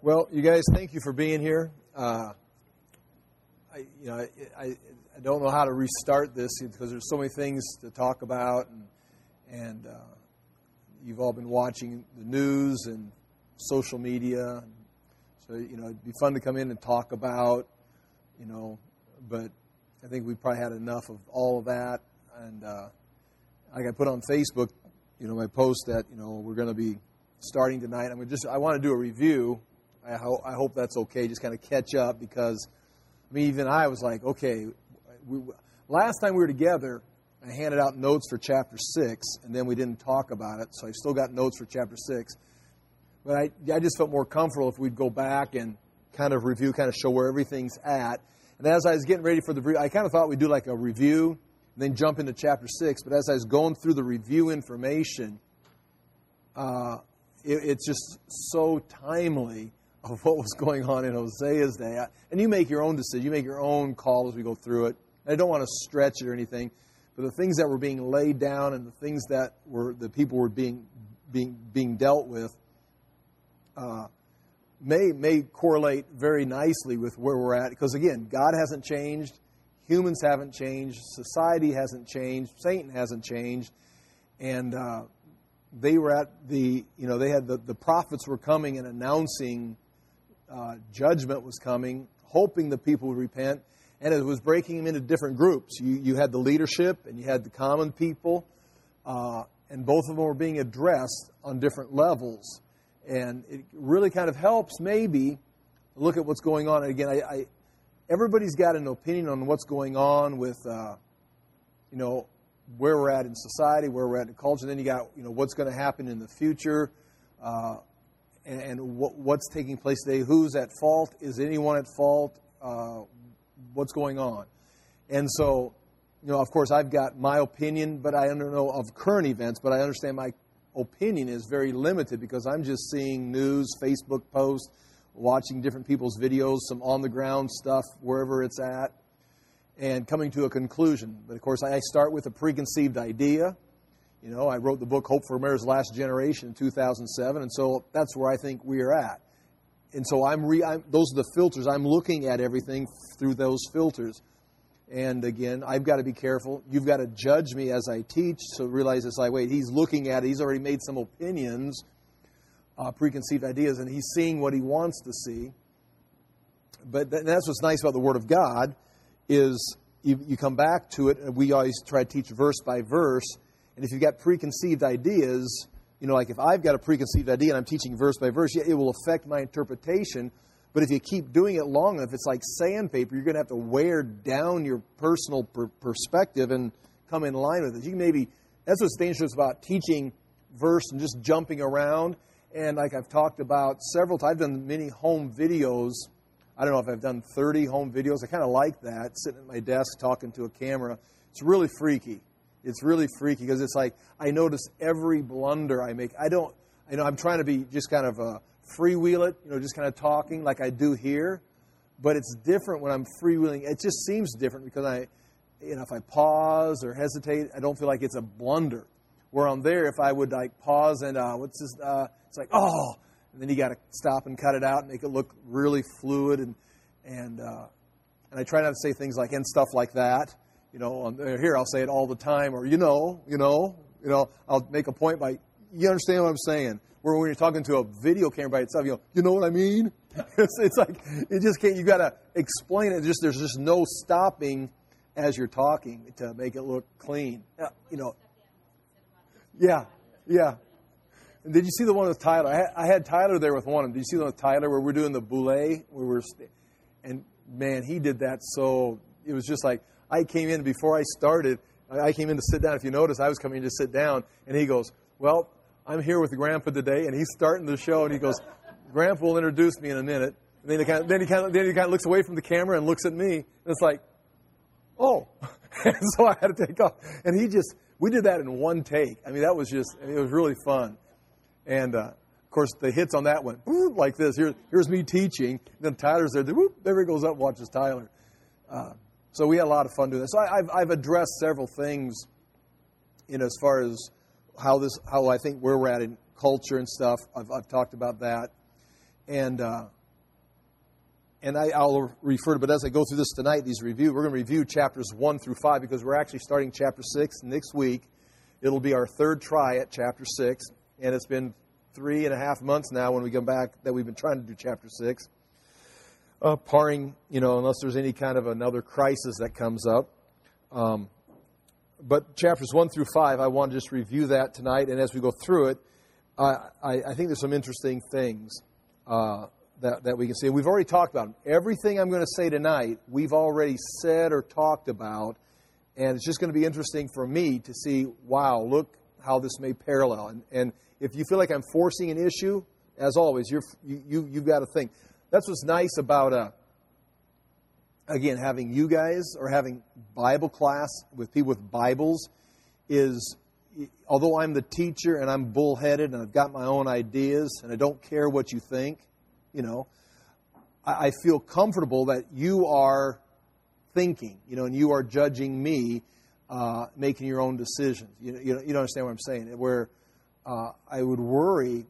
Well, you guys, thank you for being here. I don't know how to restart this because there's so many things to talk about, and you've all been watching the news and social media. So, it'd be fun to come in and talk about, but I think we probably had enough of all of that. And like I put on Facebook, my post that, we're going to be starting tonight. I want to do a review. I hope that's okay, just kind of catch up because, even I was like, okay, last time we were together, I handed out notes for chapter 6, and then we didn't talk about it, so I still got notes for chapter 6. But I just felt more comfortable if we'd go back and kind of review, kind of show where everything's at. And as I was getting ready for I kind of thought we'd do like a review, and then jump into chapter 6. But as I was going through the review information, it's just so timely of what was going on in Hosea's day. And you make your own decision. You make your own call as we go through it. I don't want to stretch it or anything, but the things that were being laid down and the things that the people were being dealt with may correlate very nicely with where we're at. Because again, God hasn't changed, humans haven't changed, society hasn't changed, Satan hasn't changed, and they were at they had the prophets were coming and announcing judgment was coming, hoping the people would repent, and it was breaking them into different groups. You had the leadership and you had the common people, and both of them were being addressed on different levels. And it really kind of helps maybe look at what's going on. And again, everybody's got an opinion on what's going on with, where we're at in society, where we're at in culture. And then you got, what's going to happen in the future, and what's taking place today. Who's at fault? Is anyone at fault? What's going on? And so, of course, I've got my opinion, but I don't know of current events, but I understand my opinion is very limited because I'm just seeing news, Facebook posts, watching different people's videos, some on-the-ground stuff, wherever it's at, and coming to a conclusion. But, of course, I start with a preconceived idea. I wrote the book Hope for America's Last Generation in 2007, and so that's where I think we are at. And so those are the filters. I'm looking at everything through those filters. And again, I've got to be careful. You've got to judge me as I teach, so realize it's like, wait, he's looking at it. He's already made some opinions, preconceived ideas, and he's seeing what he wants to see. But that's what's nice about the Word of God is you come back to it, and we always try to teach verse by verse. And if you've got preconceived ideas, like if I've got a preconceived idea and I'm teaching verse by verse, yeah, it will affect my interpretation. But if you keep doing it long enough, it's like sandpaper. You're going to have to wear down your personal perspective and come in line with it. That's what's dangerous about teaching verse and just jumping around. And like I've talked about several times, I've done many home videos. I don't know if I've done 30 home videos. I kind of like that, sitting at my desk talking to a camera. It's really freaky. It's really freaky because it's like I notice every blunder I make. I'm trying to be just kind of freewheel it, just kind of talking like I do here. But it's different when I'm freewheeling. It just seems different because if I pause or hesitate, I don't feel like it's a blunder. Where on there, if I would like pause and it's like, oh, and then you got to stop and cut it out and make it look really fluid. And I try not to say things like, and stuff like that. Here I'll say it all the time, or I'll make a point by, you understand what I'm saying? Where when you're talking to a video camera by itself, you know what I mean? It's like you just can't. You got to explain it. There's just no stopping as you're talking to make it look clean. Yeah. And did you see the one with Tyler? I had Tyler there with one of them. Did you see the one with Tyler where we're doing the boule? And man, he did that so. It was just like I came in before I started. I came in to sit down. If you notice, I was coming in to sit down, and he goes, "Well, I'm here with Grandpa today," and he's starting the show, and he goes, "Grandpa will introduce me in a minute." And then he kind of looks away from the camera and looks at me, and it's like, "Oh," and so I had to take off. And we did that in one take. It was really fun. And of course, the hits on that went like this. Here's me teaching, and then Tyler's there. There he goes up, watches Tyler. So we had a lot of fun doing this. So I've addressed several things, as far as how I think where we're at in culture and stuff. I've talked about that. And I'll refer to, but as I go through this tonight, we're going to review chapters 1 through 5 because we're actually starting chapter 6 next week. It'll be our third try at chapter 6, and it's been 3.5 months now when we come back that we've been trying to do chapter 6, barring, unless there's any kind of another crisis that comes up. But chapters 1 through 5, I want to just review that tonight, and as we go through it, I think there's some interesting things that we can see. We've already talked about them. Everything I'm going to say tonight, we've already said or talked about, and it's just going to be interesting for me to see, wow, look how this may parallel. And if you feel like I'm forcing an issue, as always, you've got to think. That's what's nice about, again, having you guys or having Bible class with people with Bibles is, although I'm the teacher and I'm bullheaded and I've got my own ideas and I don't care what you think, I feel comfortable that you are thinking, and you are judging me, making your own decisions. You don't understand what I'm saying. Where I would worry,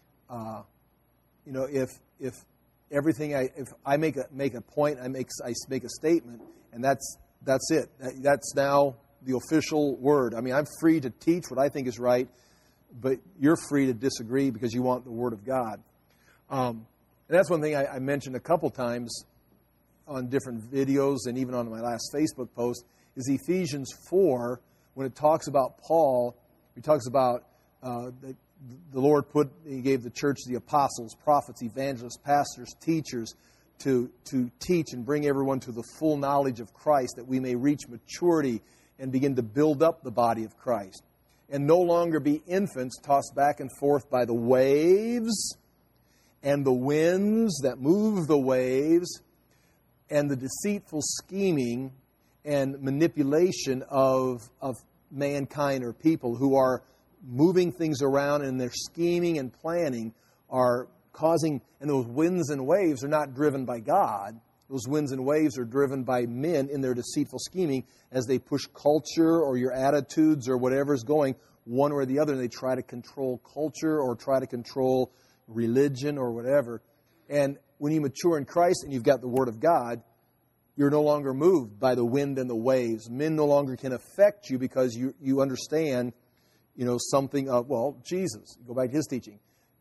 if everything if I make a point, I make a statement, and that's it. That's now the official word. I mean, I'm free to teach what I think is right, but you're free to disagree because you want the Word of God. And that's one thing I mentioned a couple times on different videos and even on my last Facebook post is Ephesians 4, when it talks about Paul, it talks about the Lord He gave the church the apostles, prophets, evangelists, pastors, teachers to teach and bring everyone to the full knowledge of Christ, that we may reach maturity and begin to build up the body of Christ, and no longer be infants tossed back and forth by the waves and the winds that move the waves and the deceitful scheming and manipulation of mankind or people who are moving things around, and their scheming and planning are causing, and those winds and waves are not driven by God. Those winds and waves are driven by men in their deceitful scheming as they push culture or your attitudes or whatever's going one or the other, and they try to control culture or try to control religion or whatever. And when you mature in Christ and you've got the Word of God, you're no longer moved by the wind and the waves. Men no longer can affect you because you understand, something of, Jesus. Go back to His teaching.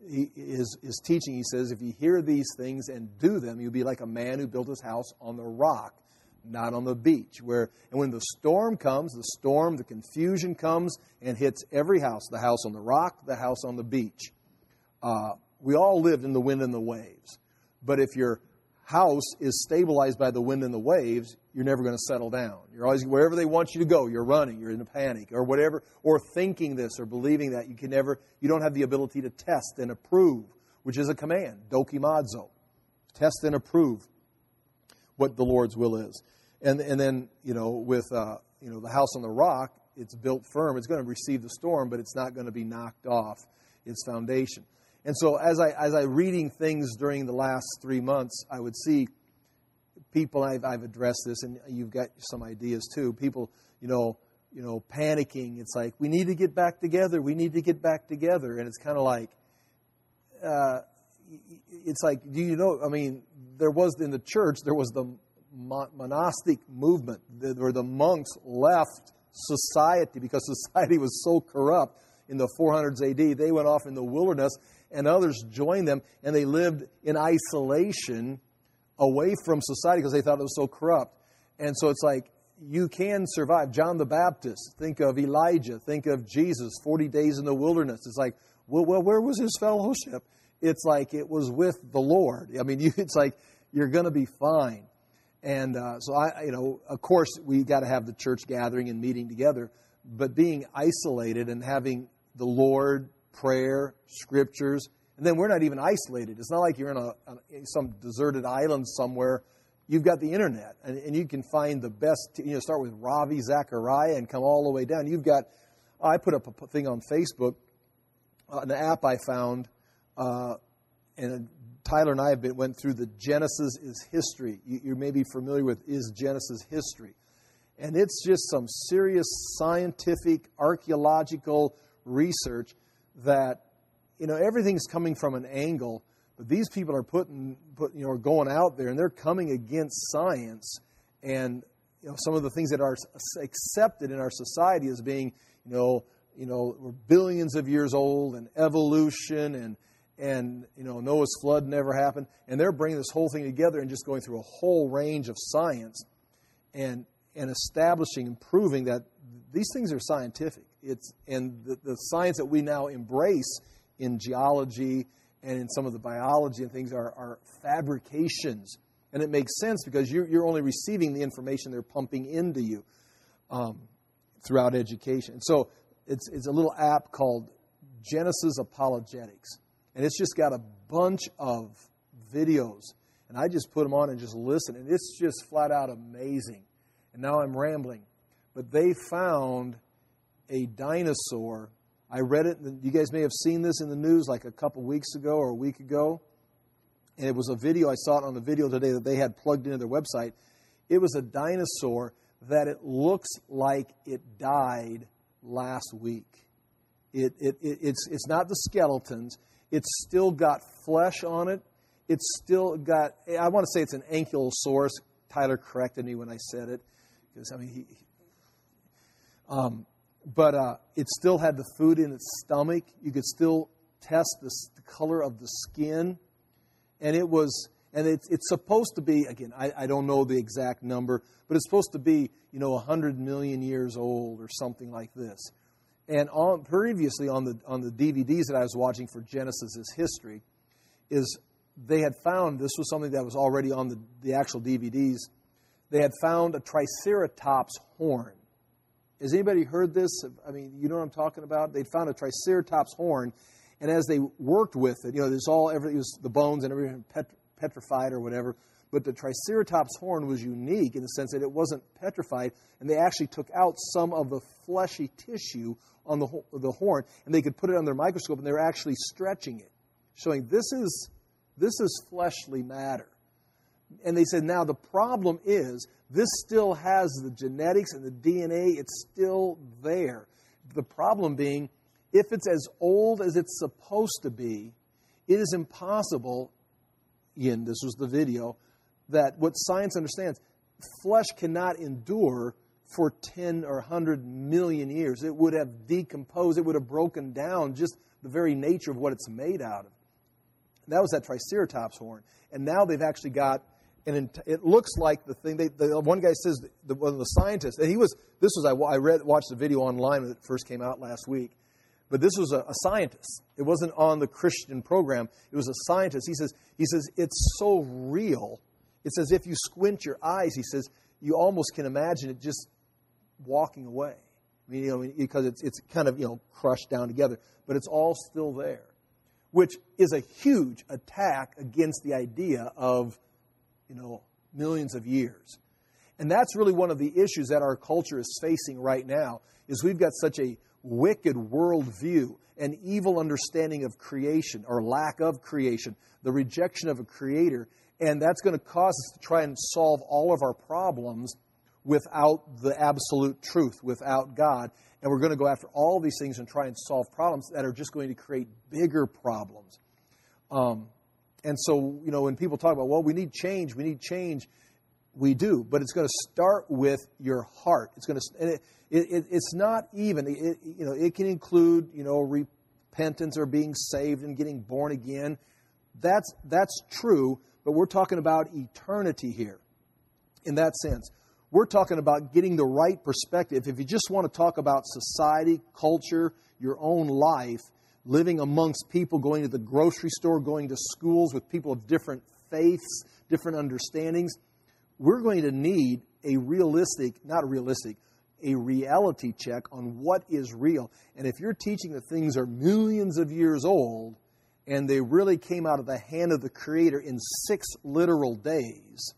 His teaching, He says, if you hear these things and do them, you'll be like a man who built his house on the rock, not on the beach. And when the storm comes, the confusion comes and hits every house, the house on the rock, the house on the beach. We all lived in the wind and the waves. But if your house is stabilized by the wind and the waves, you're never going to settle down. You're always, wherever they want you to go, you're running, you're in a panic, or whatever, or thinking this or believing that. You don't have the ability to test and approve, which is a command, dokimazo. Test and approve what the Lord's will is. And then, with the house on the rock, it's built firm. It's going to receive the storm, but it's not going to be knocked off its foundation. And so as I reading things during the last 3 months, I would see people, I've addressed this, and you've got some ideas too, people, panicking. It's like, we need to get back together. We need to get back together. And it's kind of like, it's like, there was in the church, there was the monastic movement where the monks left society because society was so corrupt in the 400s AD. They went off in the wilderness, and others joined them, and they lived in isolation away from society because they thought it was so corrupt. And so it's like, you can survive. John the Baptist, think of Elijah, think of Jesus, 40 days in the wilderness. It's like, well, where was his fellowship? It's like it was with the Lord. It's like you're going to be fine. And so of course, we got to have the church gathering and meeting together, but being isolated and having the Lord, prayer, scriptures, and then we're not even isolated. It's not like you're in some deserted island somewhere. You've got the internet, and you can find the best. Start with Ravi Zachariah and come all the way down. I put up a thing on Facebook, an app I found, and Tyler and I went through the Genesis is History. You may be familiar with Is Genesis History. And it's just some serious scientific, archaeological research that, everything's coming from an angle, But these people are are going out there and they're coming against science and some of the things that are accepted in our society as being we're billions of years old and evolution and Noah's flood never happened, and they're bringing this whole thing together and just going through a whole range of science and establishing and proving that these things are scientific. And the science that we now embrace in geology and in some of the biology and things are fabrications. And it makes sense because you're only receiving the information they're pumping into you throughout education. So it's a little app called Genesis Apologetics. And it's just got a bunch of videos. And I just put them on and just listen. And it's just flat out amazing. And now I'm rambling. But they found a dinosaur. I read it. You guys may have seen this in the news like a couple weeks ago or a week ago. And it was a video. I saw it on the video today that they had plugged into their website. It was a dinosaur that it looks like it died last week. It's not the skeletons. It's still got flesh on it. It's still got, I want to say it's an ankylosaurus. Tyler corrected me when I said it. Because, but it still had the food in its stomach. You could still test the color of the skin. And it's supposed to be, again, I don't know the exact number, but it's supposed to be, 100 million years old or something like this. And previously on the DVDs that I was watching for Genesis' history, is they had found, this was something that was already on the actual DVDs, they had found a Triceratops horn. Has anybody heard this? I mean, you know what I'm talking about? They'd found a Triceratops horn, and as they worked with it, there's everything was the bones and everything petrified or whatever, but the Triceratops horn was unique in the sense that it wasn't petrified, and they actually took out some of the fleshy tissue on the horn, and they could put it under a microscope, and they were actually stretching it, showing this is fleshly matter. And they said, now the problem is this still has the genetics and the DNA. It's still there. The problem being, if it's as old as it's supposed to be, it is impossible, Ian, this was the video, that what science understands, flesh cannot endure for 10 or 100 million years. It would have decomposed. It would have broken down just the very nature of what it's made out of. That was that Triceratops horn. And now they've actually got, it looks like the thing, the one guy says, one of the scientists, and I watched the video online when it first came out last week, but this was a scientist. It wasn't on the Christian program. It was a scientist. He says, it's so real. It's as if you squint your eyes, he says, you almost can imagine it just walking away. I mean, because it's kind of, crushed down together. But it's all still there, which is a huge attack against the idea of, millions of years. And that's really one of the issues that our culture is facing right now, is we've got such a wicked worldview, an evil understanding of creation or lack of creation, the rejection of a creator, and that's going to cause us to try and solve all of our problems without the absolute truth, without God. And we're going to go after all these things and try and solve problems that are just going to create bigger problems. And so, when people talk about, well, we need change, we do. But it's going to start with your heart. It's going to, it's not even, it can include, repentance or being saved and getting born again. That's true, but we're talking about eternity here in that sense. We're talking about getting the right perspective. If you just want to talk about society, culture, your own life, living amongst people, going to the grocery store, going to schools with people of different faiths, different understandings, we're going to need a reality check on what is real. And if you're teaching that things are millions of years old and they really came out of the hand of the Creator in 6 literal days,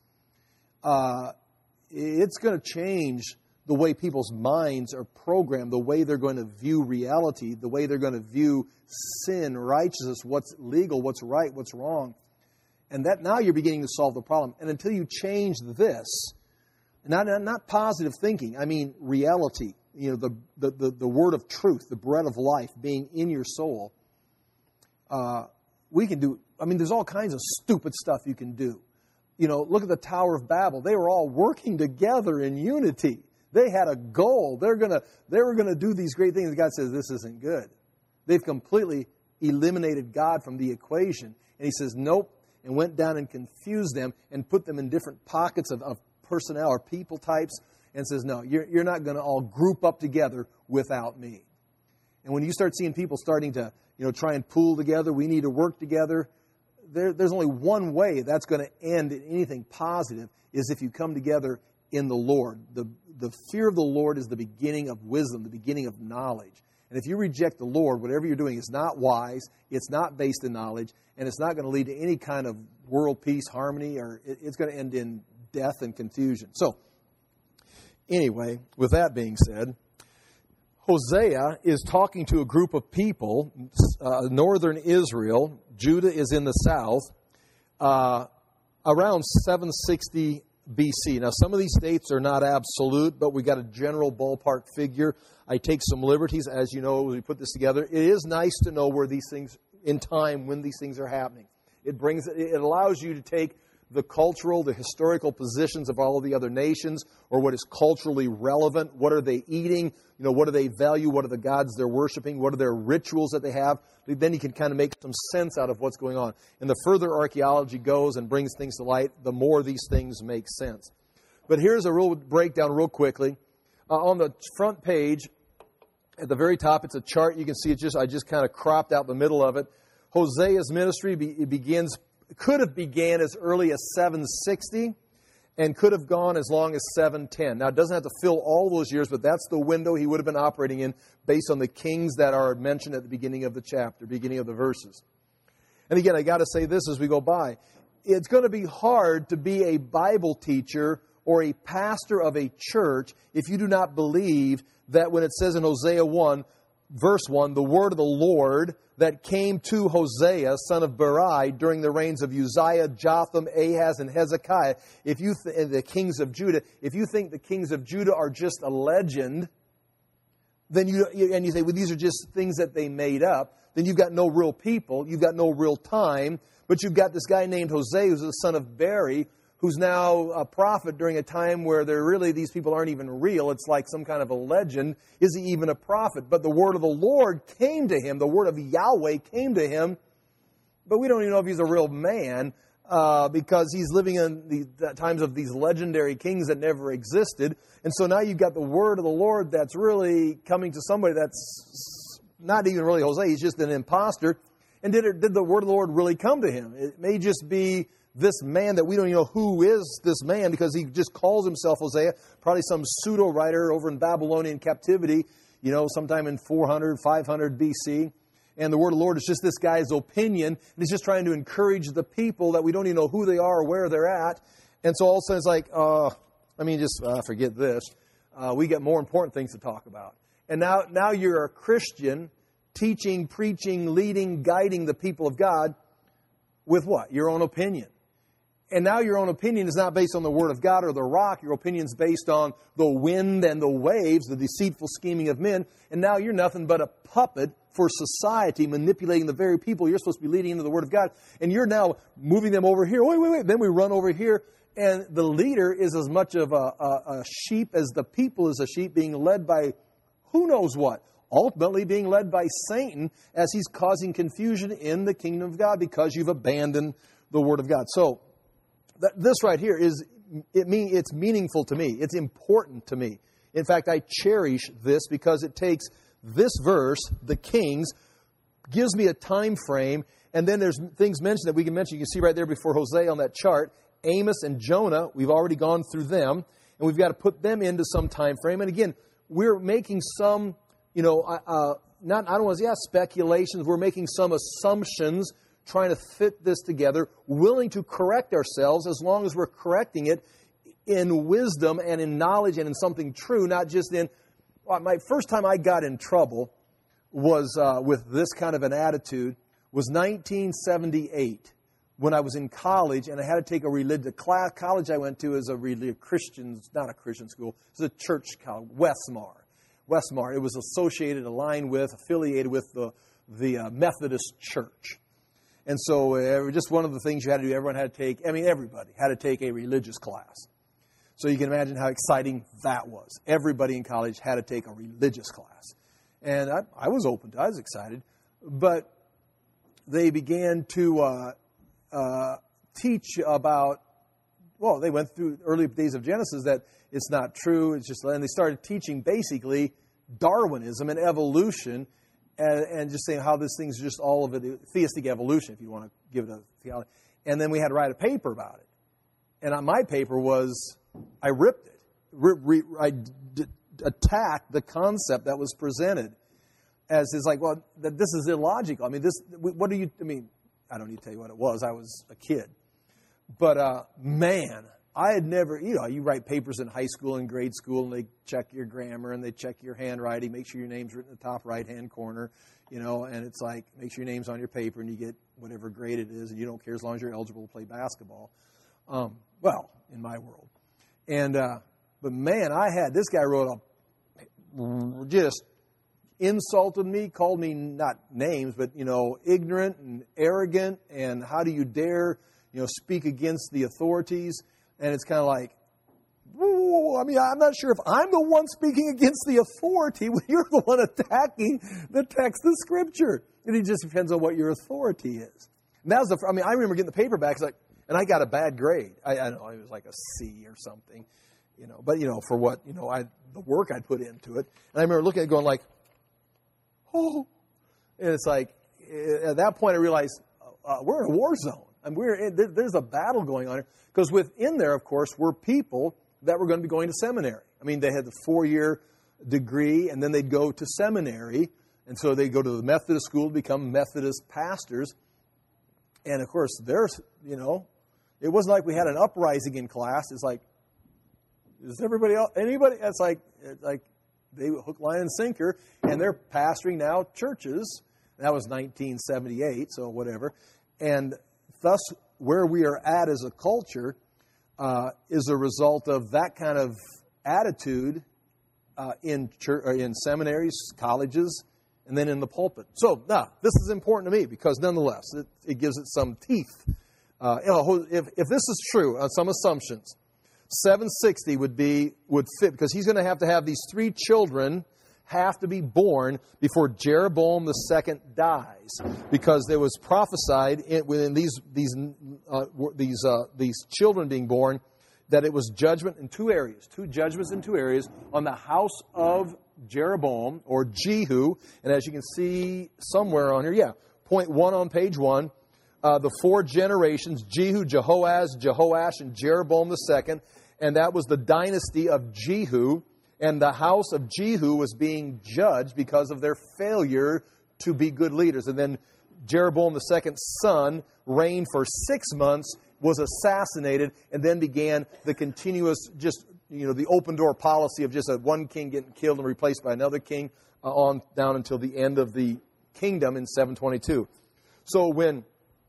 it's going to change the way people's minds are programmed, the way they're going to view reality, the way they're going to view sin, righteousness, what's legal, what's right, what's wrong. And that now you're beginning to solve the problem. And until you change this, not positive thinking, I mean reality, the word of truth, the bread of life being in your soul, we can do, there's all kinds of stupid stuff you can do. Look at the Tower of Babel. They were all working together in unity. They had a goal. They were going to do these great things. God says, this isn't good. They've completely eliminated God from the equation. And he says, nope, and went down and confused them and put them in different pockets of personnel or people types and says, no, you're not going to all group up together without me. And when you start seeing people starting to try and pool together, we need to work together, there's only one way that's going to end in anything positive, is if you come together in the Lord. The fear of the Lord is the beginning of wisdom, the beginning of knowledge. And if you reject the Lord, whatever you're doing is not wise, it's not based in knowledge, and it's not going to lead to any kind of world peace, harmony, or it's going to end in death and confusion. So, anyway, with that being said, Hosea is talking to a group of people, northern Israel. Judah is in the south, around 760 BC. Now, some of these dates are not absolute, but we got a general ballpark figure. I take some liberties, as you know, as we put this together. It is nice to know where these things, in time, when these things are happening. It allows you to take the cultural, the historical positions of all of the other nations, or what is culturally relevant. What are they eating? What do they value? What are the gods they're worshiping? What are their rituals that they have? Then you can kind of make some sense out of what's going on. And the further archaeology goes and brings things to light, the more these things make sense. But here's a real breakdown real quickly. On the front page, at the very top, it's a chart. You can see I just kind of cropped out the middle of it. Hosea's ministry could have began as early as 760 and could have gone as long as 710. Now, it doesn't have to fill all those years, but that's the window he would have been operating in based on the kings that are mentioned at the beginning of the chapter, beginning of the verses. And again, I got to say this as we go by. It's going to be hard to be a Bible teacher or a pastor of a church if you do not believe that when it says in Hosea 1, verse 1, the word of the Lord that came to Hosea, son of Berai, during the reigns of Uzziah, Jotham, Ahaz, and Hezekiah, the kings of Judah, if you think the kings of Judah are just a legend, then you say, well, these are just things that they made up, then you've got no real people, you've got no real time, but you've got this guy named Hosea, who's the son of Beri, who's now a prophet during a time where these people aren't even real. It's like some kind of a legend. Is he even a prophet? But the word of the Lord came to him. The word of Yahweh came to him. But we don't even know if he's a real man because he's living in the times of these legendary kings that never existed. And so now you've got the word of the Lord that's really coming to somebody that's not even really Hosea. He's just an imposter. And did the word of the Lord really come to him? It may just be this man that we don't even know who is this man because he just calls himself Hosea, probably some pseudo-writer over in Babylonian captivity, sometime in 400, 500 BC. And the word of the Lord is just this guy's opinion, and he's just trying to encourage the people that we don't even know who they are or where they're at. And so all of a sudden it's like, forget this. We got more important things to talk about. And now you're a Christian teaching, preaching, leading, guiding the people of God with what? Your own opinion. And now your own opinion is not based on the Word of God or the rock. Your opinion is based on the wind and the waves, the deceitful scheming of men. And now you're nothing but a puppet for society, manipulating the very people you're supposed to be leading into the Word of God. And you're now moving them over here. Wait. Then we run over here. And the leader is as much of a sheep as the people is a sheep, being led by who knows what. Ultimately being led by Satan as he's causing confusion in the kingdom of God because you've abandoned the Word of God. So, this right here it's meaningful to me. It's important to me. In fact, I cherish this because it takes this verse, the kings, gives me a time frame, and then there's things mentioned that we can mention. You can see right there before Hosea on that chart, Amos and Jonah, we've already gone through them, and we've got to put them into some time frame. And again, we're making some, speculations. We're making some assumptions, trying to fit this together, willing to correct ourselves as long as we're correcting it in wisdom and in knowledge and in something true, not just in... my first time I got in trouble was with this kind of an attitude was 1978 when I was in college and I had to take a religion class. College I went to is not a Christian school, it was a church college, Westmar. It was affiliated with the Methodist Church. And so just one of the things you had to do, everybody had to take a religious class. So you can imagine how exciting that was. Everybody in college had to take a religious class. And I was open to it. I was excited. But they began to teach about, well, they went through early days of Genesis that it's not true. It's just, and they started teaching basically Darwinism and evolution and just saying how this thing's just all of it, theistic evolution, if you want to give it a theology. And then we had to write a paper about it. And on my paper was, I ripped it. I attacked the concept that was presented as is like, well, this is illogical. I mean, I don't need to tell you what it was. I was a kid. But, man, I had never, you write papers in high school and grade school, and they check your grammar, and they check your handwriting, make sure your name's written in the top right-hand corner, and it's like, make sure your name's on your paper, and you get whatever grade it is, and you don't care as long as you're eligible to play basketball. Well, in my world. And, but man, this guy wrote just insulted me, called me not names, but, ignorant and arrogant, and how do you dare, speak against the authorities. And it's kind of like, whoa, I'm not sure if I'm the one speaking against the authority when you're the one attacking the text of Scripture. And it just depends on what your authority is. And that was I remember getting the paperback, and I got a bad grade. I don't know, it was like a C or something, but, for what, the work I'd put into it. And I remember looking at it going like, oh. And it's like, at that point I realized we're in a war zone. And there's a battle going on here. Because within there, of course, were people that were going to be going to seminary. They had the 4-year degree, and then they'd go to seminary. And so they'd go to the Methodist school to become Methodist pastors. And, of course, it wasn't like we had an uprising in class. It's like, is everybody else, anybody? It's like they hook, line, and sinker. And they're pastoring now churches. That was 1978, so whatever. And thus, where we are at as a culture is a result of that kind of attitude in seminaries, colleges, and then in the pulpit. So, this is important to me because, nonetheless, it gives it some teeth. If this is true on some assumptions, 760 would fit because he's going to have these 3 children have to be born before Jeroboam II dies, because there was prophesied within these children being born that it was judgment in 2 areas, 2 judgments in 2 areas on the house of Jeroboam or Jehu, and as you can see somewhere on here, point 1 on page 1, the 4 generations: Jehu, Jehoaz, Jehoash, and Jeroboam II, and that was the dynasty of Jehu. And the house of Jehu was being judged because of their failure to be good leaders. And then Jeroboam II's son reigned for 6 months, was assassinated, and then began the continuous, the open door policy of just one king getting killed and replaced by another king on down until the end of the kingdom in 722. So when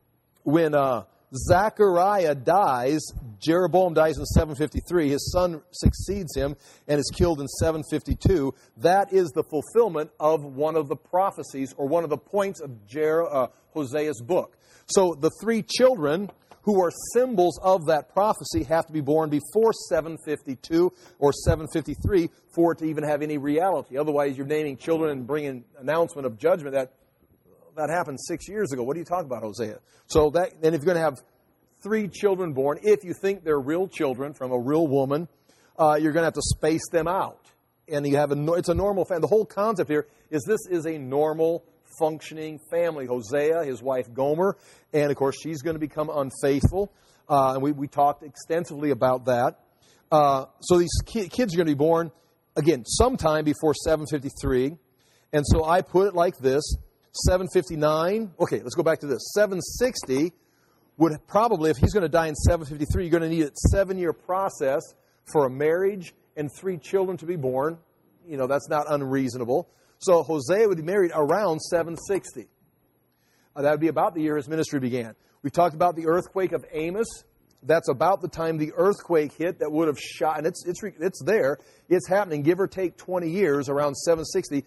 Zechariah dies, Jeroboam dies in 753. His son succeeds him and is killed in 752. That is the fulfillment of one of the prophecies or one of the points of Hosea's book. So the 3 children who are symbols of that prophecy have to be born before 752 or 753 for it to even have any reality. Otherwise, you're naming children and bringing announcement of judgment that happened 6 years ago. What are you talking about, Hosea? So then if you're going to have 3 children born, if you think they're real children from a real woman, you're going to have to space them out. And it's a normal family. The whole concept here is this is a normal, functioning family. Hosea, his wife Gomer, and of course she's going to become unfaithful. And we talked extensively about that. So these kids are going to be born, again, sometime before 753. And so I put it like this. 759, okay, let's go back to this. 760 would probably, if he's going to die in 753, you're going to need a 7-year process for a marriage and 3 children to be born. That's not unreasonable. So Hosea would be married around 760. That would be about the year his ministry began. We talked about the earthquake of Amos. That's about the time the earthquake hit that would have shot, and it's there. It's happening, give or take 20 years, around 760.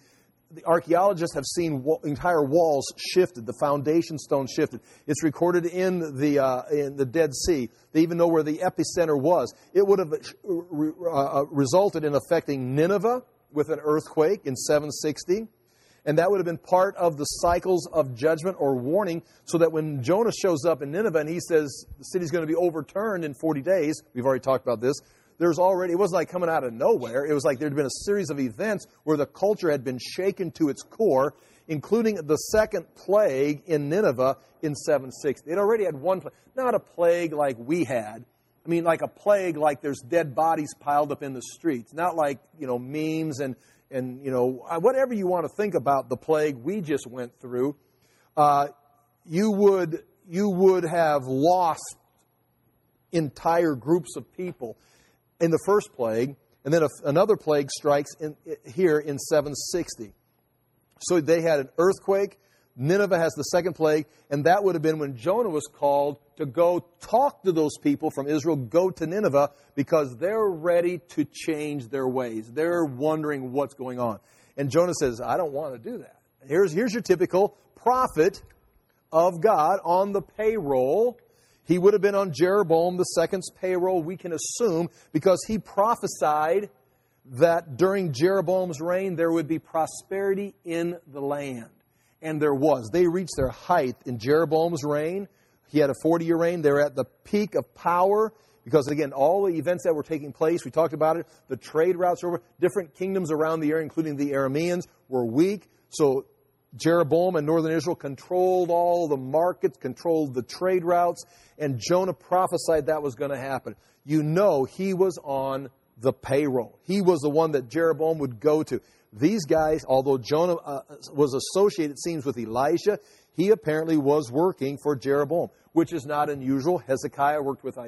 the archaeologists have seen entire walls shifted, the foundation stone shifted. It's recorded in the Dead Sea. They even know where the epicenter was. It would have resulted in affecting Nineveh with an earthquake in 760. And that would have been part of the cycles of judgment or warning, so that when Jonah shows up in Nineveh and he says the city's going to be overturned in 40 days, we've already talked about this, it wasn't like coming out of nowhere. It was like there'd been a series of events where the culture had been shaken to its core, including the second plague in Nineveh in 760. It already had one plague, not a plague like we had. I mean, like a plague like there's dead bodies piled up in the streets. Not like, memes and whatever you want to think about the plague we just went through. You would have lost entire groups of people in the first plague, and then another plague strikes here in 760. So they had an earthquake. Nineveh has the second plague, and that would have been when Jonah was called to go talk to those people from Israel, go to Nineveh, because they're ready to change their ways. They're wondering what's going on. And Jonah says, I don't want to do that. Here's your typical prophet of God on the payroll. He would have been on Jeroboam II's payroll, we can assume, because he prophesied that during Jeroboam's reign there would be prosperity in the land. And there was. They reached their height in Jeroboam's reign. He had a 40-year reign. They were at the peak of power because, again, all the events that were taking place, we talked about it, the trade routes over, different kingdoms around the area, including the Arameans, were weak. So Jeroboam and northern Israel controlled all the markets, controlled the trade routes, and Jonah prophesied that was going to happen. You know he was on the payroll. He was the one that Jeroboam would go to. These guys, although Jonah was associated, it seems, with Elijah, he apparently was working for Jeroboam, which is not unusual. Hezekiah worked with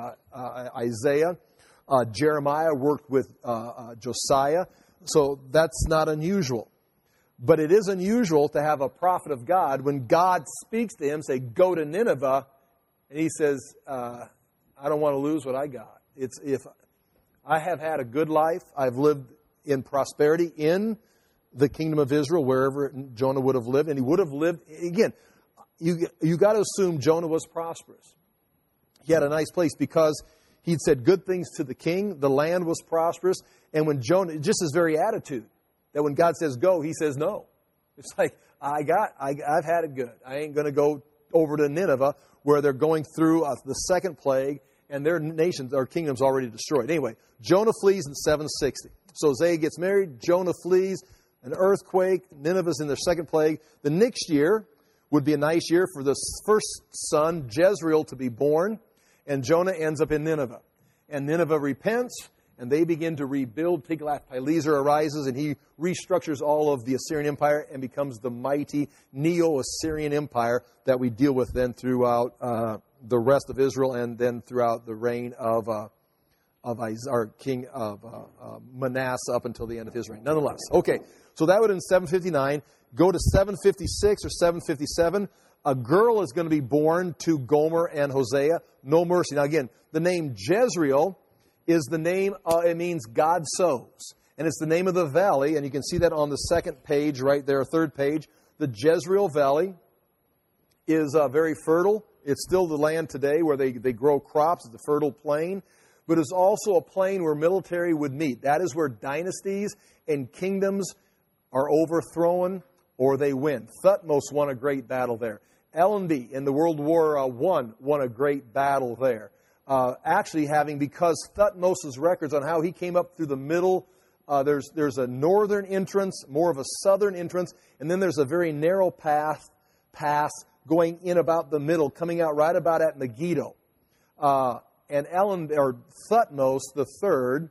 Isaiah. Jeremiah worked with Josiah. So that's not unusual. But it is unusual to have a prophet of God, when God speaks to him, say, go to Nineveh, and he says, I don't want to lose what I got. If I have had a good life, I've lived in prosperity in the kingdom of Israel, wherever Jonah would have lived. And he would have lived, again, you got to assume Jonah was prosperous. He had a nice place because he'd said good things to the king. The land was prosperous. And when Jonah, just his very attitude, that when God says go, he says no. It's like, I've had it good. I ain't going to go over to Nineveh where they're going through the second plague and their nations, their kingdom's already destroyed. Anyway, Jonah flees in 760. So Hosea gets married, Jonah flees, an earthquake, Nineveh's in their second plague. The next year would be a nice year for the first son, Jezreel, to be born, and Jonah ends up in Nineveh. And Nineveh repents, and they begin to rebuild. Tiglath-Pileser arises, and he restructures all of the Assyrian Empire and becomes the mighty Neo-Assyrian Empire that we deal with then throughout the rest of Israel and then throughout the reign of King Manasseh up until the end of his reign. Nonetheless, okay, so that would in 759. Go to 756 or 757. A girl is going to be born to Gomer and Hosea. No mercy. Now again, the name Jezreel is the name, it means God sows. And it's the name of the valley, and you can see that on the second page right there, third page. The Jezreel Valley is very fertile. It's still the land today where they grow crops. It's a fertile plain. But it's also a plain where military would meet. That is where dynasties and kingdoms are overthrown or they win. Thutmose won a great battle there. Allenby in the World War I won a great battle there. Actually because Thutmose's records on how he came up through the middle, there's a northern entrance, more of a southern entrance, and then there's a very narrow pass going in about the middle, coming out right about at Megiddo. And Thutmose III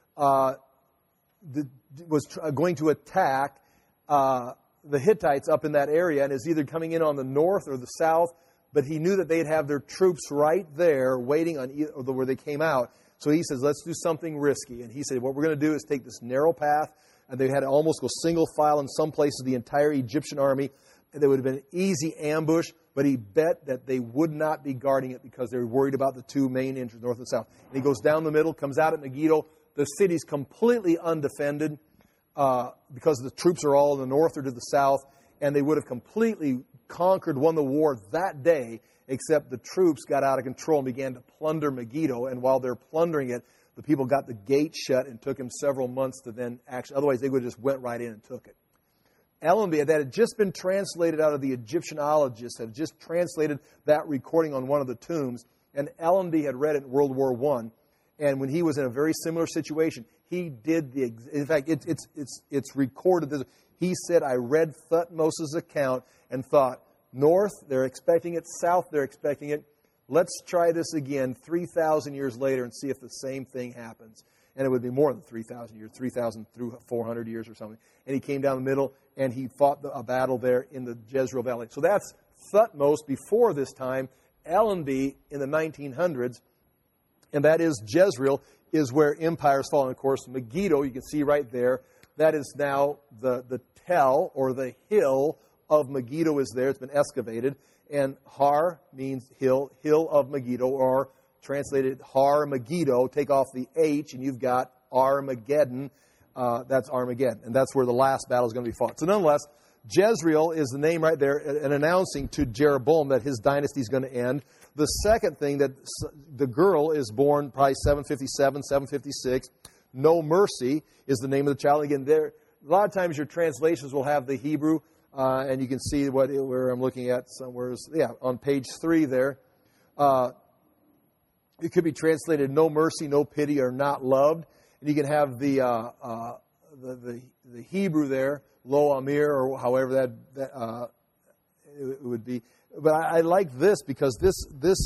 was going to attack the Hittites up in that area and is either coming in on the north or the south, but he knew that they'd have their troops right there waiting on where they came out. So he says, let's do something risky. And he said, what we're going to do is take this narrow path, and they had to almost go single file in some places, the entire Egyptian army. And there would have been an easy ambush, but he bet that they would not be guarding it because they were worried about the two main entrances, north and south. And he goes down the middle, comes out at Megiddo. The city's completely undefended. because the troops are all in the north or to the south, and they would have completely conquered, won the war that day, except the troops got out of control and began to plunder Megiddo. And while they're plundering it, the people got the gate shut and took them several months to then actually, otherwise they would have just went right in and took it. Allenby, that had just been translated out of the Egyptianologists, had just translated that recording on one of the tombs, and Allenby had read it in World War I. And when he was in a very similar situation, he did in fact, it's recorded. He said, I read Thutmose's account and thought, north, they're expecting it, south, they're expecting it. Let's try this again 3,000 years later and see if the same thing happens. And it would be more than 3,000 years, 3,000 through 400 years or something. And he came down the middle, and he fought a battle there in the Jezreel Valley. So that's Thutmose before this time. Allenby in the 1900s, and that is Jezreel, is where empires fall. And, of course, Megiddo, you can see right there, that is now the tell, or the hill of Megiddo is there. It's been excavated. And Har means hill of Megiddo, or translated Har Megiddo. Take off the H, and you've got Armageddon. That's Armageddon. And that's where the last battle is going to be fought. So nonetheless, Jezreel is the name right there, and announcing to Jeroboam that his dynasty is going to end. The second thing, that the girl is born probably 757, 756. No Mercy is the name of the child. Again, a lot of times your translations will have the Hebrew, and you can see where I'm looking at somewhere. On page 3 there. It could be translated no mercy, no pity, or not loved. And you can have the Hebrew there, lo amir, or however that it would be. But I like this because this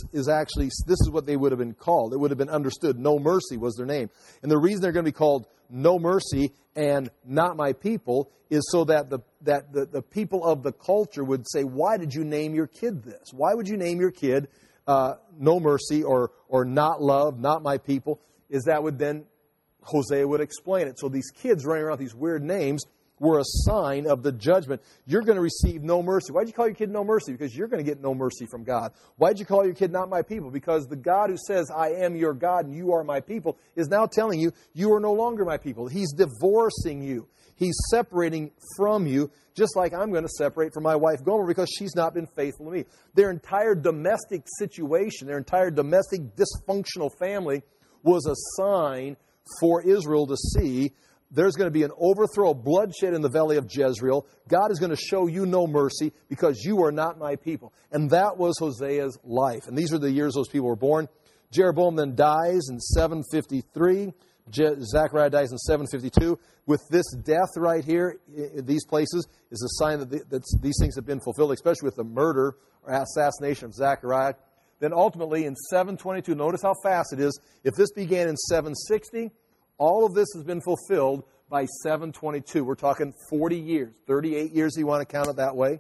is what they would have been called. It would have been understood. No Mercy was their name. And the reason they're going to be called No Mercy and Not My People is so that the people of the culture would say, why did you name your kid this? Why would you name your kid No Mercy or Not Love, Not My People? Is that would then, Hosea would explain it. So these kids running around with these weird names were a sign of the judgment. You're going to receive no mercy. Why'd you call your kid No Mercy? Because you're going to get no mercy from God. Why'd you call your kid Not My People? Because the God who says, I am your God and you are my people, is now telling you, you are no longer my people. He's divorcing you. He's separating from you, just like I'm going to separate from my wife Gomer because she's not been faithful to me. Their entire domestic situation, their entire domestic dysfunctional family was a sign for Israel to see. There's going to be an overthrow, bloodshed in the valley of Jezreel. God is going to show you no mercy because you are not my people. And that was Hosea's life. And these are the years those people were born. Jeroboam then dies in 753. Zechariah dies in 752. With this death right here, in these places, is a sign that these things have been fulfilled, especially with the murder or assassination of Zechariah. Then ultimately in 722, notice how fast it is. If this began in 760, all of this has been fulfilled by 722. We're talking 40 years, 38 years if you want to count it that way.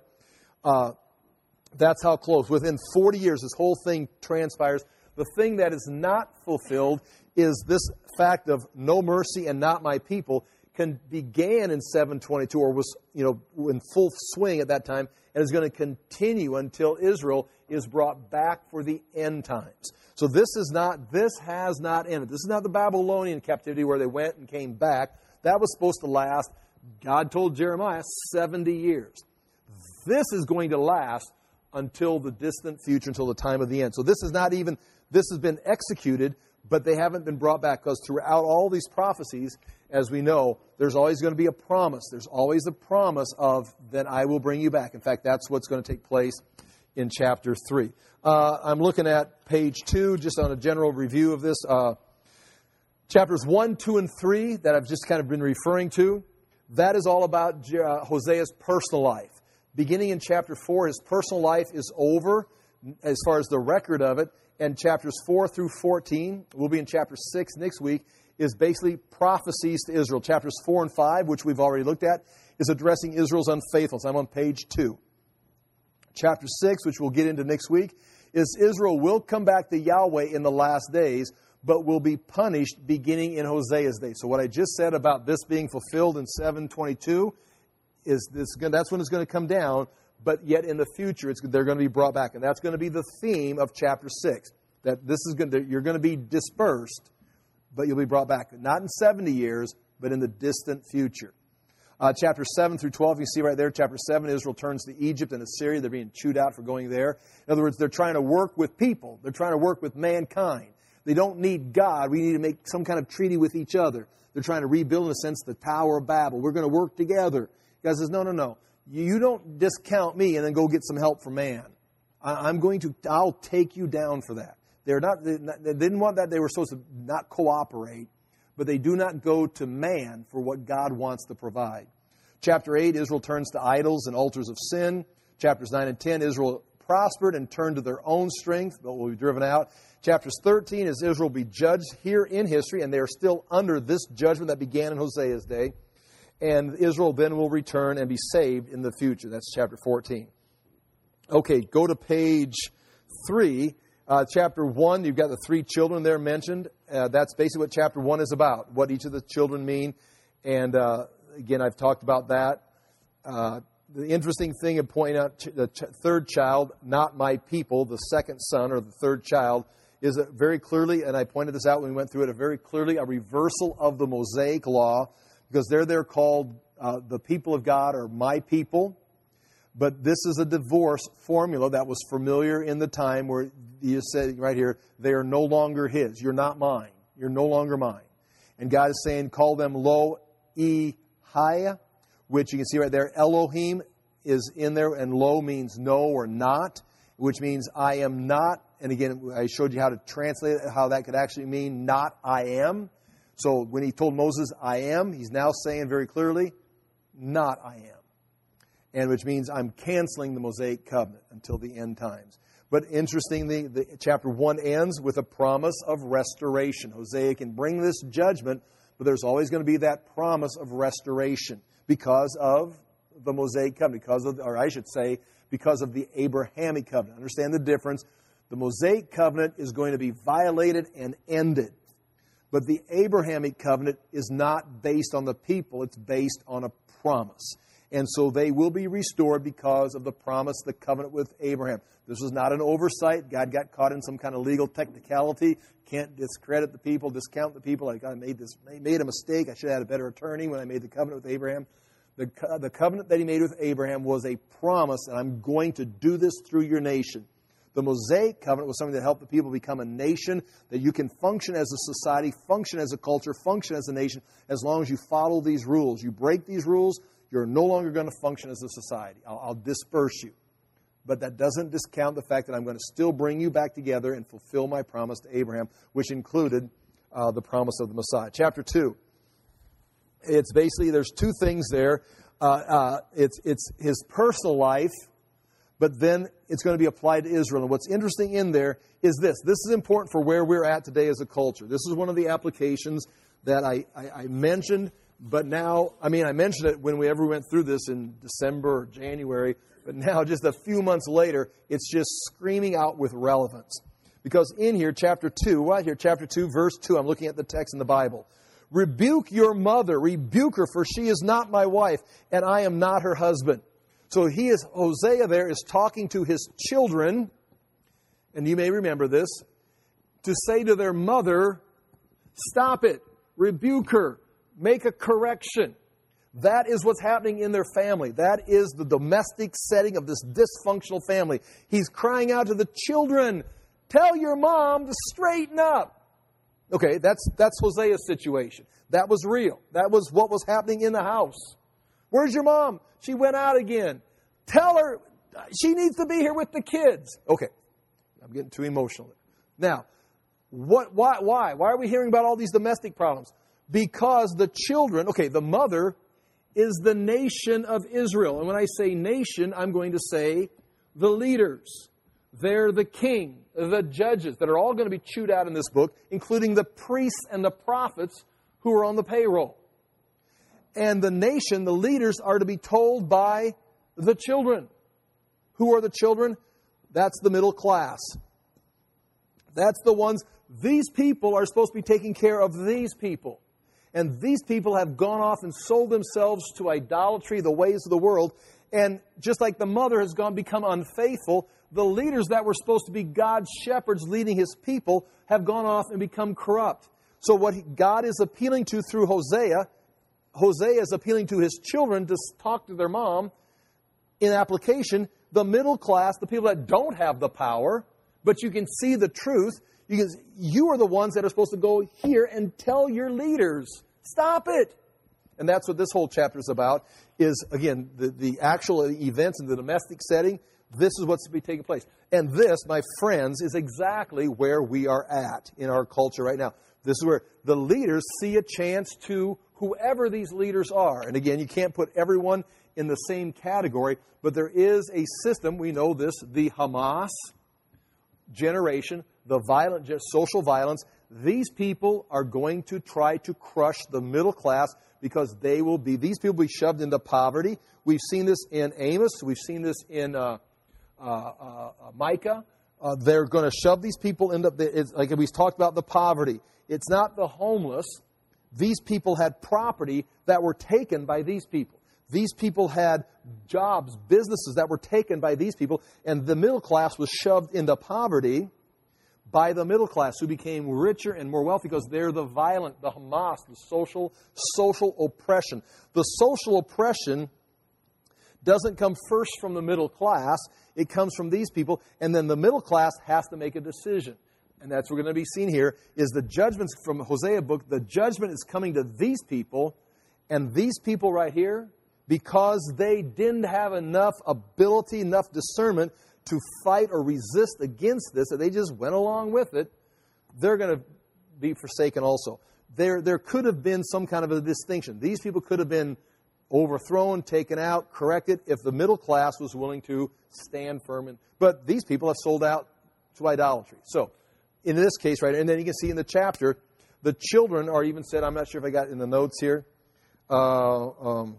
That's how close. Within 40 years, this whole thing transpires. The thing that is not fulfilled is this fact of no mercy and not my people began in 722, or was in full swing at that time, and is going to continue until Israel is brought back for the end times. So this has not ended. This is not the Babylonian captivity where they went and came back. That was supposed to last, God told Jeremiah, 70 years. This is going to last until the distant future, until the time of the end. So this has been executed, but they haven't been brought back, because throughout all these prophecies, as we know, there's always going to be a promise. There's always a promise of, then I will bring you back. In fact, that's what's going to take place in chapter 3. I'm looking at page 2, just on a general review of this. Chapters 1, 2, and 3 that I've just kind of been referring to, that is all about Hosea's personal life. Beginning in chapter 4, his personal life is over as far as the record of it. And chapters 4 through 14, we'll be in chapter 6 next week, is basically prophecies to Israel. Chapters 4 and 5, which we've already looked at, is addressing Israel's unfaithfulness. I'm on page 2. Chapter 6, which we'll get into next week, is Israel will come back to Yahweh in the last days, but will be punished beginning in Hosea's day. So what I just said about this being fulfilled in 722, that's when it's going to come down, but yet in the future they're going to be brought back. And that's going to be the theme of chapter 6, that you're going to be dispersed, but you'll be brought back. Not in 70 years, but in the distant future. Chapter 7 through 12, you see right there, chapter 7, Israel turns to Egypt and Assyria. They're being chewed out for going there. In other words, they're trying to work with people. They're trying to work with mankind. They don't need God. We need to make some kind of treaty with each other. They're trying to rebuild, in a sense, the Tower of Babel. We're going to work together. God says, no. You don't discount me and then go get some help from man. I'll take you down for that. They didn't want that. They were supposed to not cooperate, but they do not go to man for what God wants to provide. Chapter 8, Israel turns to idols and altars of sin. Chapters 9 and 10, Israel prospered and turned to their own strength, but will be driven out. Chapters 13 is Israel be judged here in history, and they are still under this judgment that began in Hosea's day. And Israel then will return and be saved in the future. That's chapter 14. Okay, go to page 3. Chapter 1, you've got the 3 children there mentioned. That's basically what chapter 1 is about, what each of the children mean. And again, I've talked about that. The interesting thing of pointing out the third child, not my people, the second son or the third child, is very clearly, and I pointed this out when we went through it, very clearly a reversal of the Mosaic law, because they're called the people of God or my people. But this is a divorce formula that was familiar in the time where you said right here, they are no longer his. You're not mine. You're no longer mine. And God is saying, call them Lo-E-Hi, which you can see right there. Elohim is in there, and Lo means no or not, which means I am not. And again, I showed you how to translate it, how that could actually mean not I am. So when he told Moses, I am, he's now saying very clearly, not I am. And which means I'm canceling the Mosaic covenant until the end times. But interestingly, chapter 1 ends with a promise of restoration. Hosea can bring this judgment, but there's always going to be that promise of restoration because of the Mosaic covenant, because of the Abrahamic covenant. Understand the difference. The Mosaic covenant is going to be violated and ended. But the Abrahamic covenant is not based on the people. It's based on a promise. And so they will be restored because of the promise, the covenant with Abraham. This was not an oversight. God got caught in some kind of legal technicality. Can't discredit the people, discount the people. Like, I made a mistake. I should have had a better attorney when I made the covenant with Abraham. The covenant that he made with Abraham was a promise that I'm going to do this through your nation. The Mosaic covenant was something that helped the people become a nation, that you can function as a society, function as a culture, function as a nation, as long as you follow these rules. You break these rules, you're no longer going to function as a society. I'll disperse you. But that doesn't discount the fact that I'm going to still bring you back together and fulfill my promise to Abraham, which included the promise of the Messiah. Chapter 2. It's basically, there's 2 things there. It's his personal life, but then it's going to be applied to Israel. And what's interesting in there is this. This is important for where we're at today as a culture. This is one of the applications that I mentioned. But now, I mentioned it when we went through this in December or January, but now just a few months later, it's just screaming out with relevance. Because in here, chapter 2, verse 2, I'm looking at the text in the Bible. Rebuke your mother, rebuke her, for she is not my wife, and I am not her husband. So Hosea there is talking to his children, and you may remember this, to say to their mother, stop it, rebuke her. Make a correction. That is what's happening in their family. That is the domestic setting of this dysfunctional family. He's crying out to the children, tell your mom to straighten up. Okay, that's Hosea's situation. That was real. That was what was happening in the house. Where's your mom? She went out again. Tell her she needs to be here with the kids. Okay, I'm getting too emotional. Now, why? Why are we hearing about all these domestic problems? Because the children, the mother is the nation of Israel. And when I say nation, I'm going to say the leaders. They're the king, the judges that are all going to be chewed out in this book, including the priests and the prophets who are on the payroll. And the nation, the leaders, are to be told by the children. Who are the children? That's the middle class. That's the ones, these people are supposed to be taking care of these people. And these people have gone off and sold themselves to idolatry, the ways of the world. And just like the mother has become unfaithful, the leaders that were supposed to be God's shepherds leading his people have gone off and become corrupt. So what God is appealing to through Hosea, Hosea is appealing to his children to talk to their mom. In application, the middle class, the people that don't have the power, but you can see the truth, you are the ones that are supposed to go here and tell your leaders, stop it. And that's what this whole chapter is about, is, again, the actual events in the domestic setting. This is what's to be taking place. And this, my friends, is exactly where we are at in our culture right now. This is where the leaders see a chance to, whoever these leaders are. And again, you can't put everyone in the same category, but there is a system, we know this, the Hamas generation, the violent social violence. These people are going to try to crush the middle class because these people will be shoved into poverty. We've seen this in Amos. We've seen this in Micah. They're going to shove these people into, like we talked about, the poverty. It's not the homeless. These people had property that were taken by these people. These people had jobs, businesses that were taken by these people, and the middle class was shoved into poverty by the middle class, who became richer and more wealthy because they're the violent, the Hamas, the social oppression. The social oppression doesn't come first from the middle class. It comes from these people, and then the middle class has to make a decision. And that's what we're going to be seeing here, is the judgments from Hosea book. The judgment is coming to these people, and these people right here, because they didn't have enough ability, enough discernment to fight or resist against this, and they just went along with it, they're going to be forsaken also. There could have been some kind of a distinction. These people could have been overthrown, taken out, corrected, if the middle class was willing to stand firm. But these people have sold out to idolatry. So, in this case, right, and then you can see in the chapter, the children are even said, I'm not sure if I got it in the notes here, but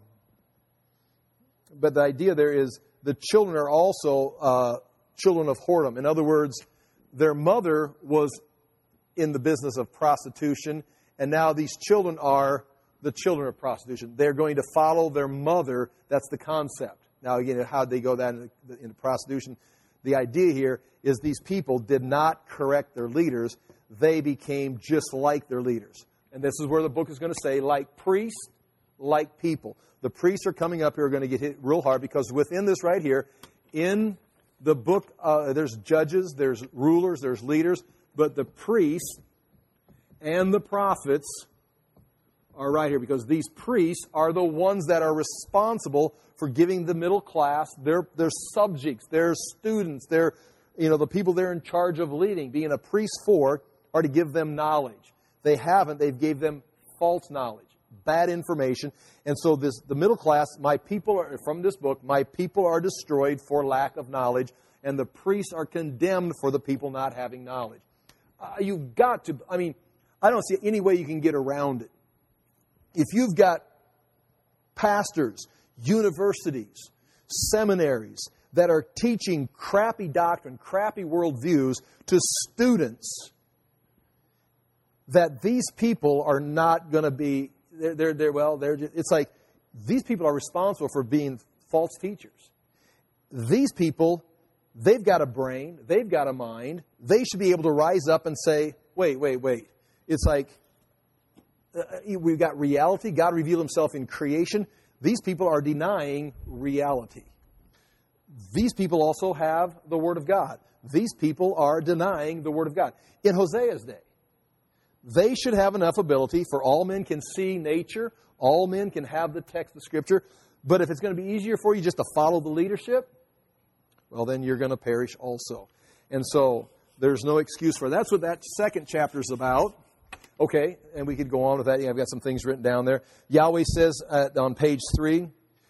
the idea there is the children are also children of whoredom. In other words, their mother was in the business of prostitution, and now these children are the children of prostitution. They're going to follow their mother. That's the concept. Now, again, how they go that into prostitution. The idea here is these people did not correct their leaders. They became just like their leaders. And this is where the book is going to say, like priests, like people. The priests are coming up here are going to get hit real hard, because within this right here, in the book, there's judges, there's rulers, there's leaders, but the priests and the prophets are right here, because these priests are the ones that are responsible for giving the middle class their subjects, their students, the people they're in charge of leading. Being a priest for are to give them knowledge. They haven't. They've gave them false knowledge, bad information. And so the middle class, from this book, my people are destroyed for lack of knowledge, and the priests are condemned for the people not having knowledge. You've got to, I don't see any way you can get around it. If you've got pastors, universities, seminaries that are teaching crappy doctrine, crappy worldviews to students, that these people are not going to be, it's like these people are responsible for being false teachers. These people, they've got a brain, they've got a mind, they should be able to rise up and say, wait. It's like, we've got reality. God revealed himself in creation. These people are denying reality. These people also have the Word of God. These people are denying the Word of God. In Hosea's day, they should have enough ability for all men can see nature, all men can have the text of Scripture, but if it's going to be easier for you just to follow the leadership, well, then you're going to perish also. And so there's no excuse for it. That's what that second chapter is about. Okay, and we could go on with that. Yeah, I've got some things written down there. Yahweh says on page 3,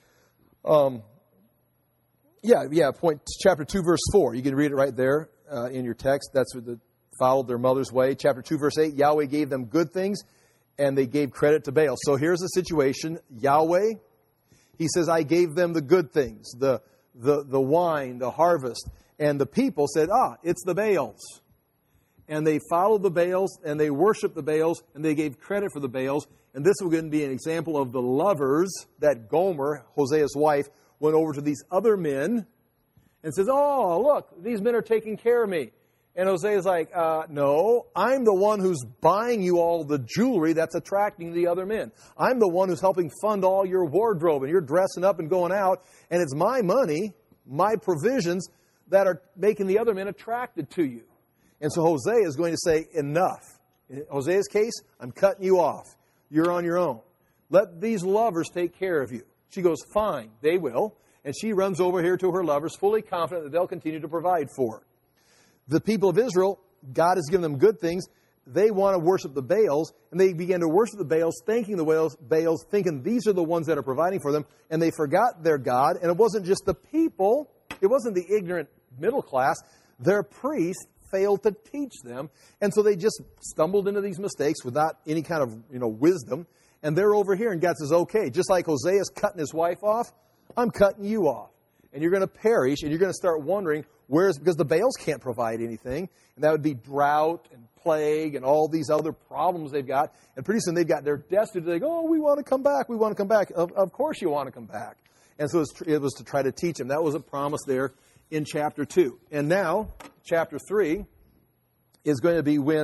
chapter 2, verse 4. You can read it right there in your text. That's what followed their mother's way. Chapter 2, verse 8, Yahweh gave them good things, and they gave credit to Baal. So here's the situation. Yahweh, he says, I gave them the good things, the wine, the harvest. And the people said, it's the Baals. And they followed the Baals, and they worshiped the Baals, and they gave credit for the Baals. And this is going to be an example of the lovers that Gomer, Hosea's wife, went over to these other men and says, look, these men are taking care of me. And Hosea's like, no, I'm the one who's buying you all the jewelry that's attracting the other men. I'm the one who's helping fund all your wardrobe, and you're dressing up and going out, and it's my money, my provisions, that are making the other men attracted to you. And so Hosea is going to say, enough. In Hosea's case, I'm cutting you off. You're on your own. Let these lovers take care of you. She goes, fine, they will. And she runs over here to her lovers, fully confident that they'll continue to provide for her. The people of Israel, God has given them good things. They want to worship the Baals, and they began to worship the Baals, thanking the Baals, thinking these are the ones that are providing for them, and they forgot their God. And it wasn't just the people, it wasn't the ignorant middle class. Their priests failed to teach them, and so they just stumbled into these mistakes without any kind of wisdom. And they're over here, and God says, okay, just like Hosea's cutting his wife off, I'm cutting you off. And you're going to perish, and you're going to start wondering, because the Baals can't provide anything, and that would be drought and plague and all these other problems they've got. And pretty soon they're destined to go, we want to come back, we want to come back. Of course you want to come back. And so it was to try to teach them. That was a promise there in chapter 2. And now, chapter 3 is going to be when,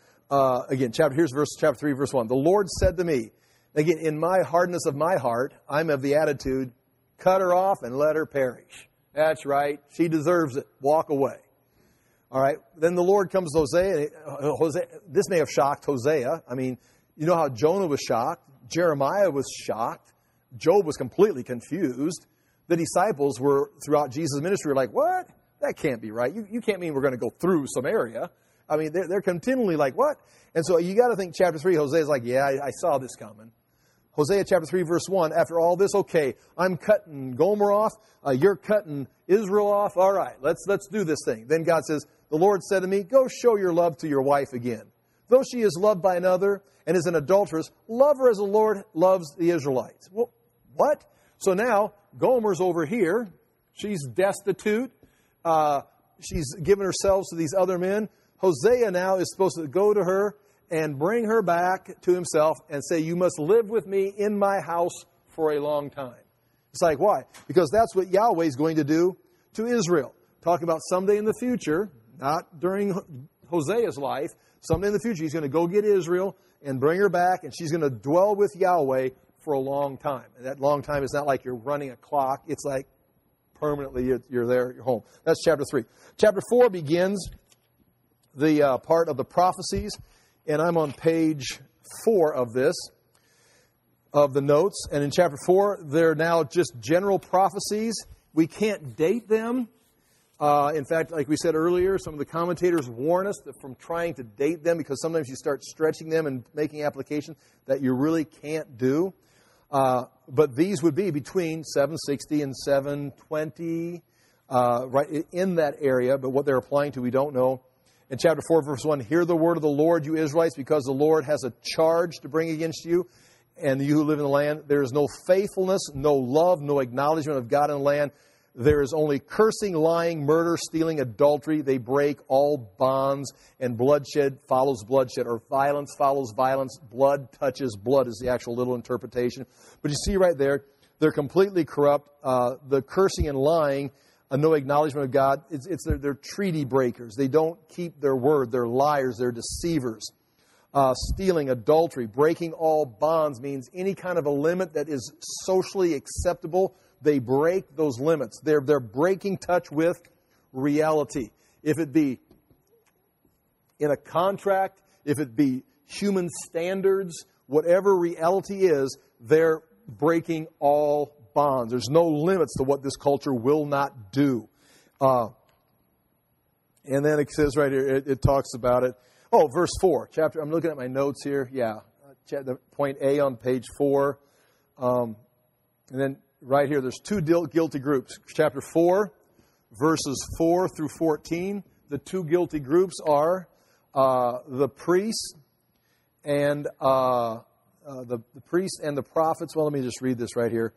here's chapter 3, verse 1. The Lord said to me, again, in my hardness of my heart, I'm of the attitude, cut her off and let her perish. That's right. She deserves it. Walk away. All right. Then the Lord comes to Hosea. This may have shocked Hosea. I mean, you know how Jonah was shocked. Jeremiah was shocked. Job was completely confused. The disciples were, throughout Jesus' ministry, were like, what? That can't be right. You can't mean we're going to go through Samaria. I mean, they're continually like, what? And so you got to think chapter 3, Hosea's like, yeah, I saw this coming. Hosea chapter 3, verse 1, after all this, okay, I'm cutting Gomer off, you're cutting Israel off. All right, let's do this thing. Then God says, the Lord said to me, go show your love to your wife again. Though she is loved by another and is an adulteress, love her as the Lord loves the Israelites. Well, what? So now, Gomer's over here. She's destitute. She's given herself to these other men. Hosea now is supposed to go to her and bring her back to himself and say, you must live with me in my house for a long time. It's like, why? Because that's what Yahweh is going to do to Israel. Talking about someday in the future, not during Hosea's life, someday in the future, he's going to go get Israel and bring her back, and she's going to dwell with Yahweh for a long time. And that long time is not like you're running a clock. It's like permanently you're there, you're home. That's chapter 3. Chapter 4 begins the part of the prophecies, and I'm on page 4 of this, of the notes. And in chapter 4, they're now just general prophecies. We can't date them. In fact, like we said earlier, some of the commentators warn us from trying to date them because sometimes you start stretching them and making applications that you really can't do. But these would be between 760 and 720, right in that area. But what they're applying to, we don't know. In chapter 4, verse 1, hear the word of the Lord, you Israelites, because the Lord has a charge to bring against you, and you who live in the land. There is no faithfulness, no love, no acknowledgement of God in the land. There is only cursing, lying, murder, stealing, adultery. They break all bonds, and bloodshed follows bloodshed, or violence follows violence. Blood touches blood is the actual little interpretation. But you see right there, they're completely corrupt. The cursing and lying, no acknowledgement of God, they're treaty breakers. They don't keep their word. They're liars. They're deceivers. Stealing, adultery, breaking all bonds means any kind of a limit that is socially acceptable. They break those limits. They're breaking touch with reality. If it be in a contract, if it be human standards, whatever reality is, they're breaking all bonds. There's no limits to what this culture will not do. And then it says right here, it talks about it. Oh, verse 4. I'm looking at my notes here. Yeah. Point A on page 4. And then right here, there's two guilty groups. Chapter 4, verses 4 through 14. The two guilty groups are the priests and the priests and the prophets. Well, let me just read this right here.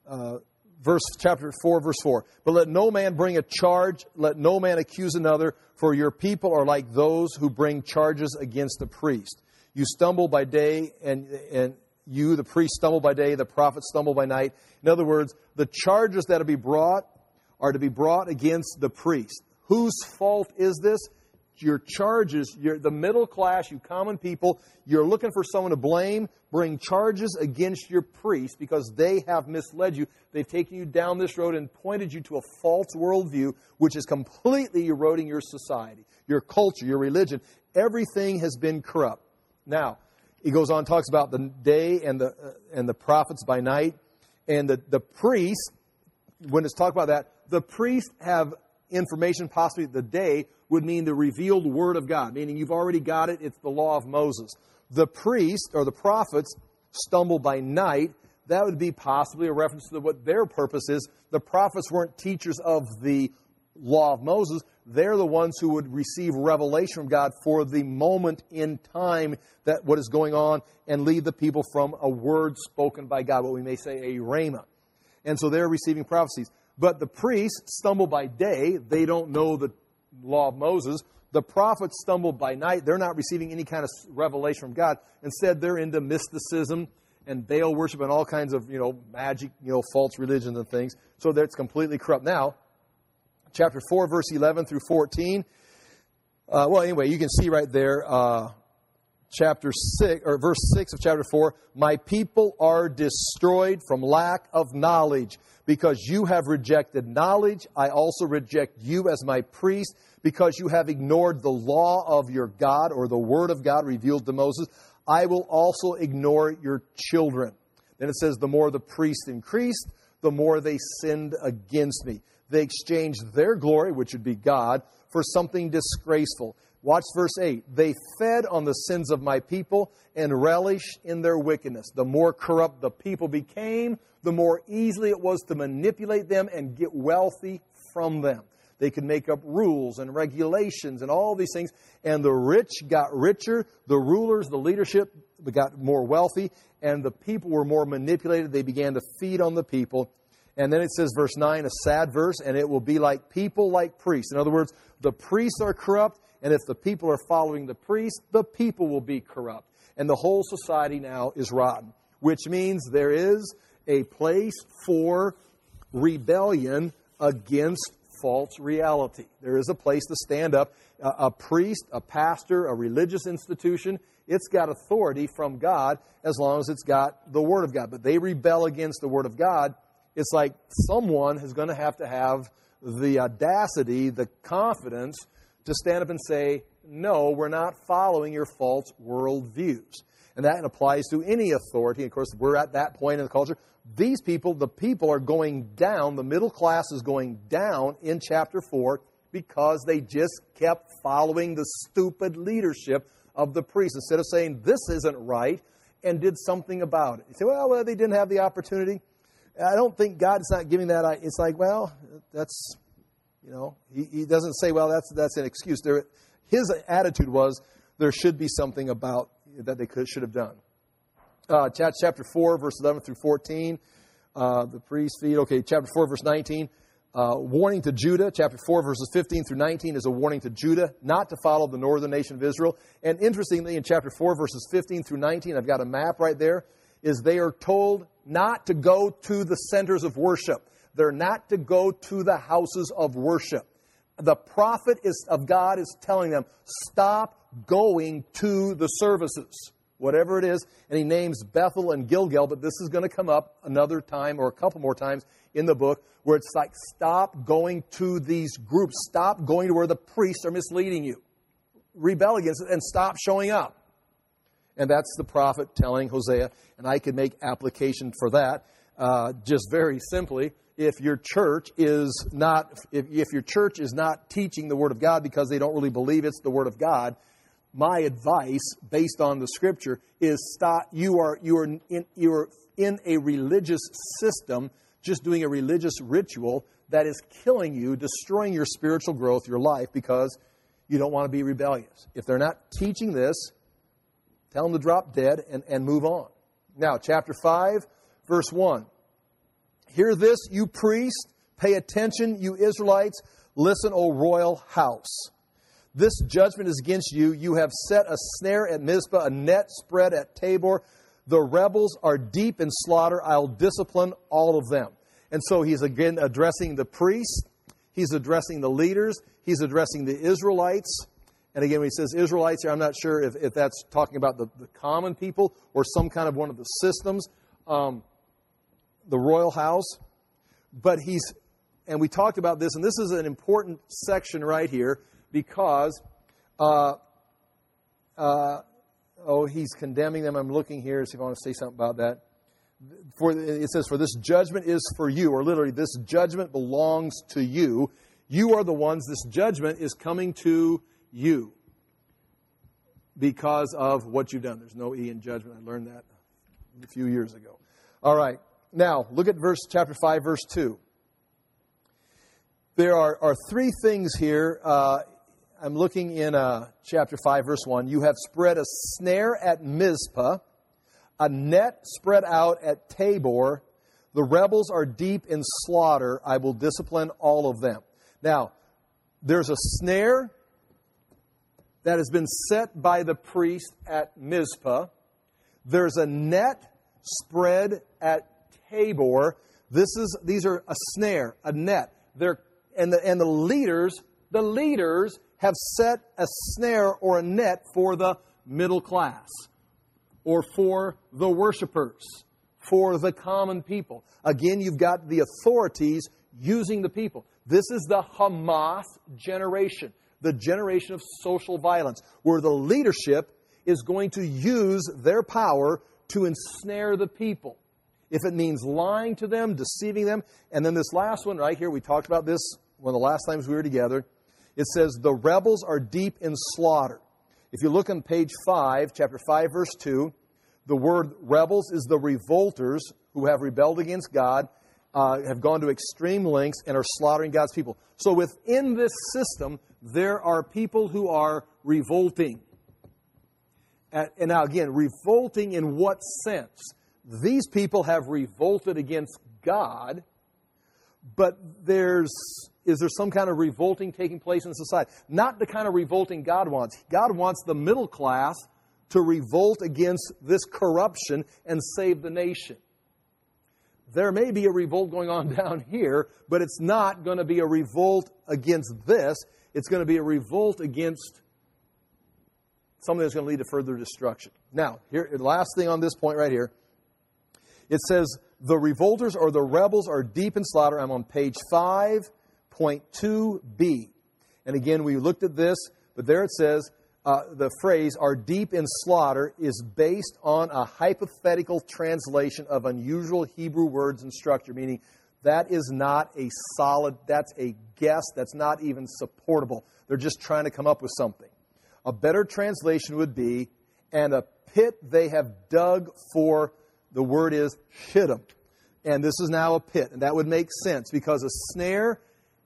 Chapter 4, verse 4. But let no man bring a charge, let no man accuse another, for your people are like those who bring charges against the priest. You stumble by day, and you, the priest, stumble by day, the prophets stumble by night. In other words, the charges that are to be brought against the priest. Whose fault is this? your charges, the middle class, you common people, you're looking for someone to blame, bring charges against your priests because they have misled you. They've taken you down this road and pointed you to a false worldview, which is completely eroding your society, your culture, your religion. Everything has been corrupt. Now, he goes on and talks about the day and the prophets by night. And the priests, when it's talked about that, the priests have information possibly the day would mean the revealed word of God, meaning you've already got it. It's the law of Moses. The priest or the prophets stumble by night. That would be possibly a reference to what their purpose is. The prophets weren't teachers of the law of Moses. They're the ones who would receive revelation from God for the moment in time that what is going on and lead the people from a word spoken by God, what we may say a rhema. And so they're receiving prophecies. But the priests stumble by day. They don't know the law of Moses. The prophets stumble by night. They're not receiving any kind of revelation from God. Instead, they're into mysticism and Baal worship and all kinds of, magic, false religions and things. So that's completely corrupt. Now, chapter 4, verse 11 through 14. Anyway, you can see right there, chapter 6, or verse 6 of chapter 4. My people are destroyed from lack of knowledge. Because you have rejected knowledge, I also reject you as my priest. Because you have ignored the law of your God, or the word of God revealed to Moses, I will also ignore your children. Then it says, the more the priests increased, the more they sinned against me. They exchanged their glory, which would be God, for something disgraceful. Watch verse 8. They fed on the sins of my people and relished in their wickedness. The more corrupt the people became, the more easily it was to manipulate them and get wealthy from them. They could make up rules and regulations and all these things. And the rich got richer. The rulers, the leadership got more wealthy. And the people were more manipulated. They began to feed on the people. And then it says, verse 9, a sad verse, and it will be like people like priests. In other words, the priests are corrupt. And if the people are following the priest, the people will be corrupt. And the whole society now is rotten, which means there is a place for rebellion against false reality. There is a place to stand up. A priest, a pastor, a religious institution, it's got authority from God as long as it's got the Word of God. But they rebel against the Word of God. It's like someone is going to have the audacity, the confidence to stand up and say, no, we're not following your false worldviews. And that applies to any authority. Of course, we're at that point in the culture. These people, the people are going down. The middle class is going down in chapter 4 because they just kept following the stupid leadership of the priests instead of saying, this isn't right, and did something about it. You say, well, they didn't have the opportunity. I don't think God's not giving that. It's like, well, that's... he doesn't say, well, that's an excuse. His attitude was there should be something about that they should have done. Chapter 4, verse 11 through 14, the priest feed. Okay, chapter 4, verse 19, warning to Judah. Chapter 4, verses 15 through 19 is a warning to Judah not to follow the northern nation of Israel. And interestingly, in chapter 4, verses 15 through 19, I've got a map right there, is they are told not to go to the centers of worship. They're not to go to the houses of worship. The prophet of God is telling them, stop going to the services, whatever it is. And he names Bethel and Gilgal, but this is going to come up another time or a couple more times in the book where it's like, stop going to these groups. Stop going to where the priests are misleading you. Rebel against it and stop showing up. And that's the prophet telling Hosea, and I could make application for that just very simply. If your church is not teaching the Word of God because they don't really believe it's the Word of God, my advice, based on the Scripture, is stop. You are in a religious system, just doing a religious ritual that is killing you, destroying your spiritual growth, your life, because you don't want to be rebellious. If they're not teaching this, tell them to drop dead and move on. Now, chapter 5, verse 1. Hear this, you priests. Pay attention, you Israelites. Listen, O royal house. This judgment is against you. You have set a snare at Mizpah, a net spread at Tabor. The rebels are deep in slaughter. I'll discipline all of them. And so he's again addressing the priests. He's addressing the leaders. He's addressing the Israelites. And again, when he says Israelites here, I'm not sure if that's talking about the common people or some kind of one of the systems, the royal house. But and we talked about this, and this is an important section right here because, he's condemning them. I'm looking here, see if I want to say something about that. It says, for this judgment is for you, or literally, this judgment belongs to you. You are the ones, this judgment is coming to you because of what you've done. There's no E in judgment. I learned that a few years ago. All right. Now, look at chapter 5, verse 2. There are three things here. I'm looking in chapter 5, verse 1. You have spread a snare at Mizpah, a net spread out at Tabor. The rebels are deep in slaughter. I will discipline all of them. Now, there's a snare that has been set by the priest at Mizpah. There's a net spread at Tabor. These are a snare, a net. And the leaders have set a snare or a net for the middle class, or for the worshipers, for the common people. Again, you've got the authorities using the people. This is the Hamath generation, the generation of social violence, where the leadership is going to use their power to ensnare the people. If it means lying to them, deceiving them. And then this last one right here, we talked about this one of the last times we were together. It says, the rebels are deep in slaughter. If you look on page 5, chapter 5, verse 2, the word rebels is the revolters who have rebelled against God, have gone to extreme lengths, and are slaughtering God's people. So within this system, there are people who are revolting. And now again, revolting in what sense? These people have revolted against God, but is there some kind of revolting taking place in society? Not the kind of revolting God wants. God wants the middle class to revolt against this corruption and save the nation. There may be a revolt going on down here, but it's not going to be a revolt against this. It's going to be a revolt against something that's going to lead to further destruction. Now, here, the last thing on this point right here. It says, the revolters or the rebels are deep in slaughter. I'm on page 5.2b. And again, we looked at this, but there it says, the phrase, are deep in slaughter, is based on a hypothetical translation of unusual Hebrew words and structure, meaning that is not a solid, that's a guess, that's not even supportable. They're just trying to come up with something. A better translation would be, and a pit they have dug for, the word is shittim. And this is now a pit. And that would make sense because a snare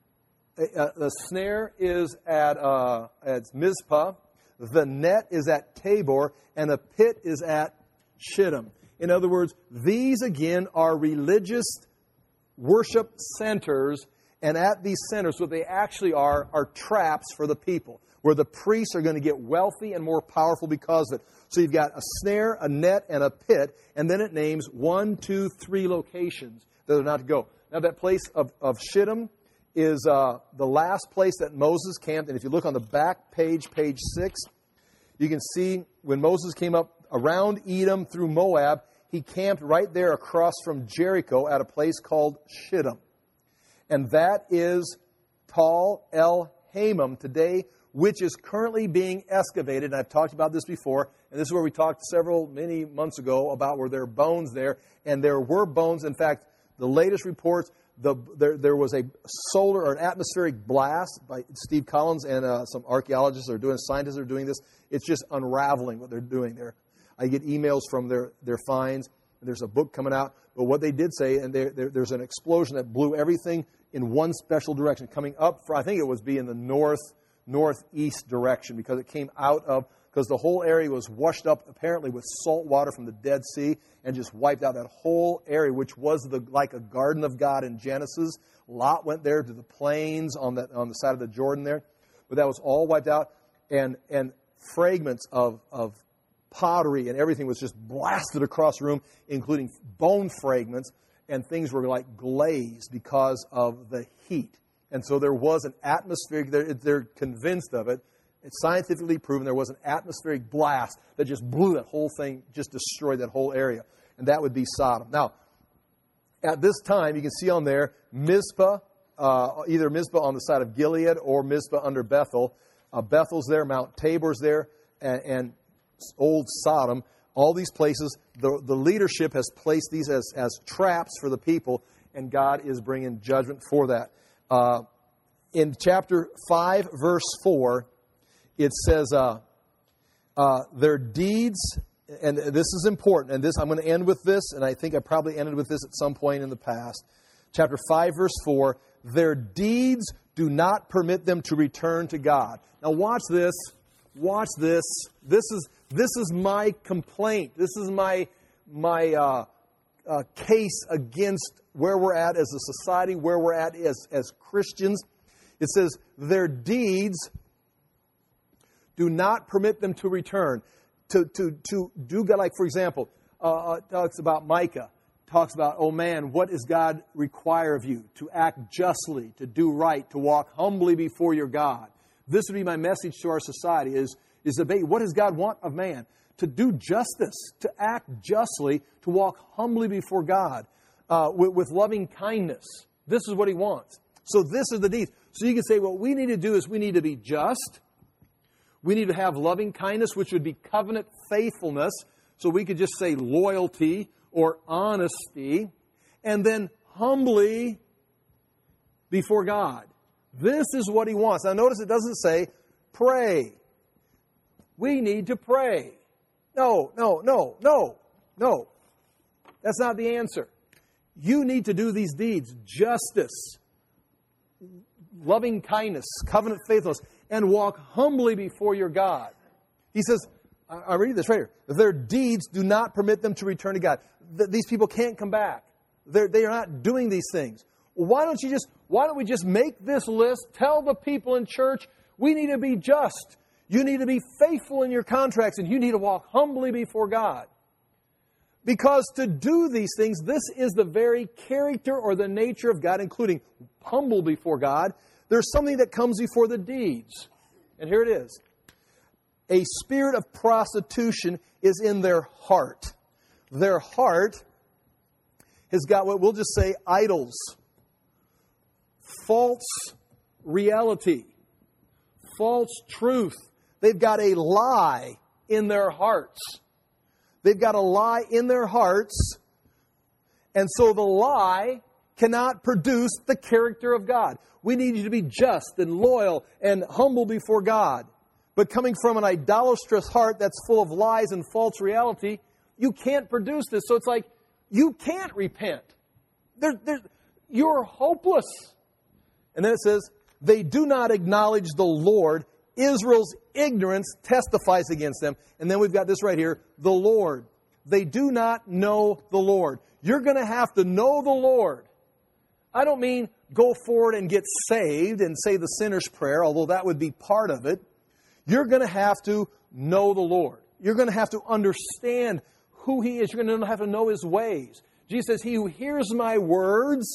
is at Mizpah, the net is at Tabor, and a pit is at Shittim. In other words, these again are religious worship centers, and at these centers, what they actually are traps for the people, where the priests are going to get wealthy and more powerful because of it. So you've got a snare, a net, and a pit, and then it names 1, 2, 3 locations that are not to go. Now that place of Shittim is the last place that Moses camped, and if you look on the back page, page 6, you can see when Moses came up around Edom through Moab, he camped right there across from Jericho at a place called Shittim. And that is Tal El Hamam today, which is currently being excavated. And I've talked about this before. And this is where we talked many months ago about where there are bones there. And there were bones. In fact, the latest reports, there was a solar or an atmospheric blast by Steve Collins and some archaeologists scientists are doing this. It's just unraveling what they're doing there. I get emails from their finds. There's a book coming out. But what they did say, and there's an explosion that blew everything in one special direction, coming up I think it was in the northeast direction, because it came because the whole area was washed up apparently with salt water from the Dead Sea and just wiped out that whole area, which was like a garden of God in Genesis. Lot went there to the plains on the side of the Jordan there, but that was all wiped out, and fragments of pottery and everything was just blasted across the room, including bone fragments, and things were like glazed because of the heat. And so there was an atmospheric, they're convinced of it, It's scientifically proven there was an atmospheric blast that just blew that whole thing, just destroyed that whole area. And that would be Sodom. Now, at this time, you can see on there, Mizpah, either Mizpah on the side of Gilead or Mizpah under Bethel. Bethel's there, Mount Tabor's there, and old Sodom. All these places, the leadership has placed these as traps for the people, and God is bringing judgment for that. In chapter 5, verse 4, it says, their deeds, and this is important, and this I'm going to end with this, and I think I probably ended with this at some point in the past. Chapter 5, verse 4, their deeds do not permit them to return to God. Now watch this. Watch this. This is my complaint. This is my case against where we're at as a society, where we're at as Christians. It says, their deeds do not permit them to return. To do God, like for example, talks about Micah, talks about, oh man, what does God require of you? To act justly, to do right, to walk humbly before your God. This would be my message to our society is what does God want of man? To do justice, to act justly, to walk humbly before God with loving kindness. This is what He wants. So this is the deeds. So you can say what we need to do is we need to be just. We need to have loving kindness, which would be covenant faithfulness. So we could just say loyalty or honesty. And then humbly before God. This is what He wants. Now notice it doesn't say pray. We need to pray. No. That's not the answer. You need to do these deeds. Justice, loving kindness, covenant faithfulness, and walk humbly before your God. He says, I read this right here. Their deeds do not permit them to return to God. These people can't come back. They are not doing these things. Why don't we just make this list, tell the people in church, we need to be just. You need to be faithful in your contracts, and you need to walk humbly before God. Because to do these things, this is the very character or the nature of God, including humble before God. There's something that comes before the deeds. And here it is. A spirit of prostitution is in their heart. Their heart has got what we'll just say idols, false reality, false truth. They've got a lie in their hearts. They've got a lie in their hearts. And so the lie cannot produce the character of God. We need you to be just and loyal and humble before God. But coming from an idolatrous heart that's full of lies and false reality, you can't produce this. So it's like, you can't repent. You're hopeless. And then it says, they do not acknowledge the Lord. Israel's ignorance testifies against them. And then we've got this right here, the Lord. They do not know the Lord. You're going to have to know the Lord. I don't mean go forward and get saved and say the sinner's prayer, although that would be part of it. You're going to have to know the Lord. You're going to have to understand who He is. You're going to have to know His ways. Jesus says, He who hears my words,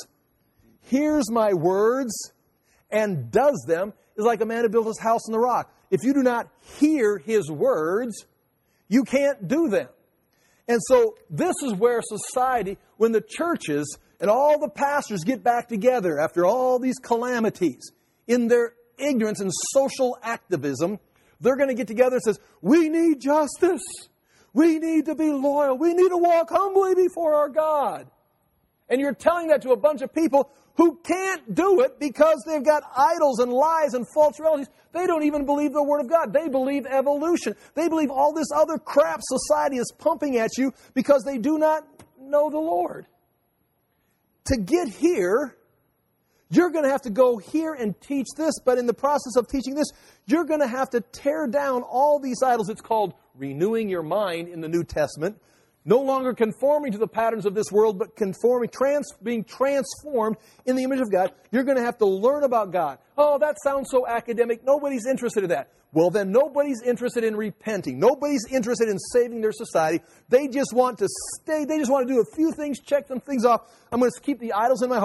and does them, is like a man who built his house on the rock. If you do not hear His words, you can't do them. And so this is where society, when the churches and all the pastors get back together after all these calamities, in their ignorance and social activism, they're going to get together and says, we need justice. We need to be loyal. We need to walk humbly before our God. And you're telling that to a bunch of people who can't do it because they've got idols and lies and false realities. They don't even believe the Word of God. They believe evolution. They believe all this other crap society is pumping at you because they do not know the Lord. To get here, you're going to have to go here and teach this, but in the process of teaching this, you're going to have to tear down all these idols. It's called renewing your mind in the New Testament. No longer conforming to the patterns of this world, but being transformed in the image of God. You're going to have to learn about God. Oh, that sounds so academic. Nobody's interested in that. Well, then nobody's interested in repenting. Nobody's interested in saving their society. They just want to stay. They just want to do a few things, check some things off. I'm going to keep the idols in my heart.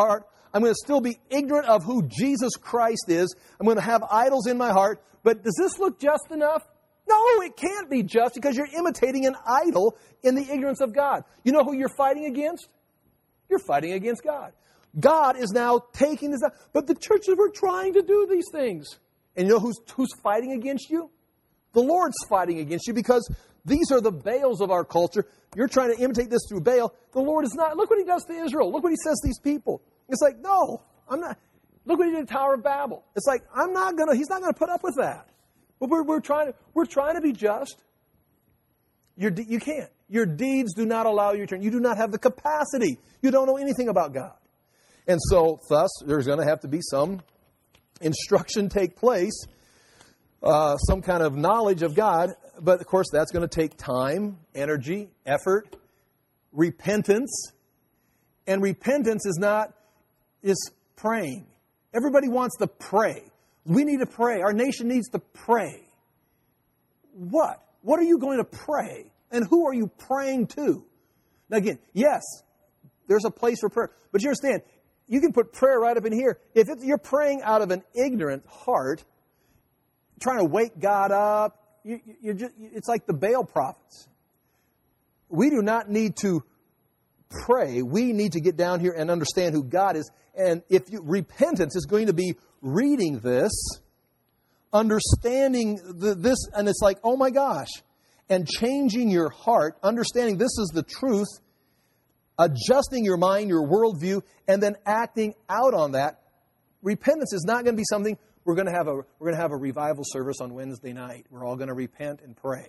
I'm going to still be ignorant of who Jesus Christ is. I'm going to have idols in my heart. But does this look just enough? No, it can't be just because you're imitating an idol in the ignorance of God. You know who you're fighting against? You're fighting against God. God is now taking this out. But the churches were trying to do these things. And you know who's fighting against you? The Lord's fighting against you because these are the Baals of our culture. You're trying to imitate this through Baal. The Lord is not. Look what He does to Israel. Look what He says to these people. It's like, no, I'm not. Look what He did at the Tower of Babel. It's like, He's not going to put up with that. But we're trying to be just. You can't. Your deeds do not allow you to turn. You do not have the capacity. You don't know anything about God. And so, thus, there's going to have to be some instruction take place, some kind of knowledge of God. But, of course, that's going to take time, energy, effort, repentance. And repentance is praying. Everybody wants to pray. We need to pray. Our nation needs to pray. What? What are you going to pray? And who are you praying to? Now, again, yes, there's a place for prayer. But you understand, you can put prayer right up in here. If you're praying out of an ignorant heart, trying to wake God up, it's like the Baal prophets. We do not need to pray. We need to get down here and understand who God is. And repentance is going to be reading this, understanding this, and it's like, oh my gosh, and changing your heart, understanding this is the truth, adjusting your mind, your worldview, and then acting out on that. Repentance is not going to be something we're going to have a revival service on Wednesday night. We're all going to repent and pray.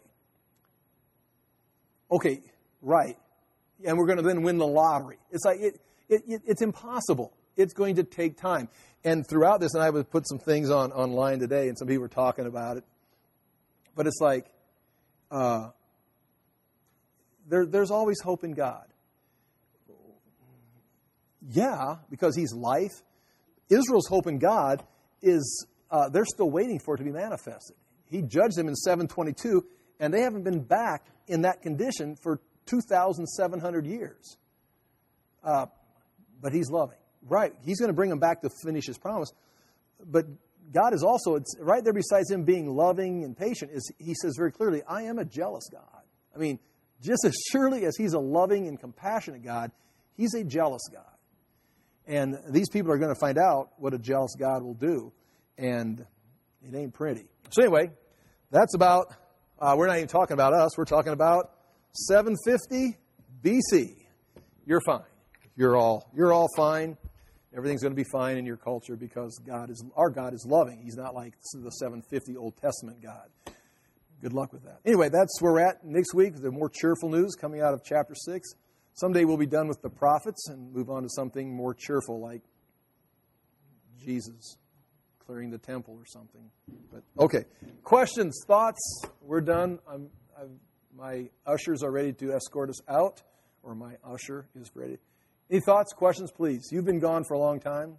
Okay, right. And we're going to then win the lottery. It's like it's impossible. It's going to take time. And throughout this, and I would put some things online today, and some people were talking about it. But it's like, there's always hope in God. Yeah, because He's life. Israel's hope in God is, they're still waiting for it to be manifested. He judged them in 722, and they haven't been back in that condition for 2,700 years. But He's loving. Right. He's going to bring them back to finish His promise. But God is also, it's right there besides Him being loving and patient, He says very clearly, I am a jealous God. I mean, just as surely as He's a loving and compassionate God, He's a jealous God. And these people are going to find out what a jealous God will do. And it ain't pretty. So anyway, that's about, we're not even talking about us. We're talking about 750 BC. You're fine. You're all fine. Everything's going to be fine in your culture because our God is loving. He's not like the 750 Old Testament God. Good luck with that. Anyway, that's where we're at. Next week, there's more cheerful news coming out of chapter 6. Someday we'll be done with the prophets and move on to something more cheerful like Jesus clearing the temple or something. But okay, questions, thoughts? We're done. My ushers are ready to escort us out, or my usher is ready. Any thoughts, questions, please? You've been gone for a long time.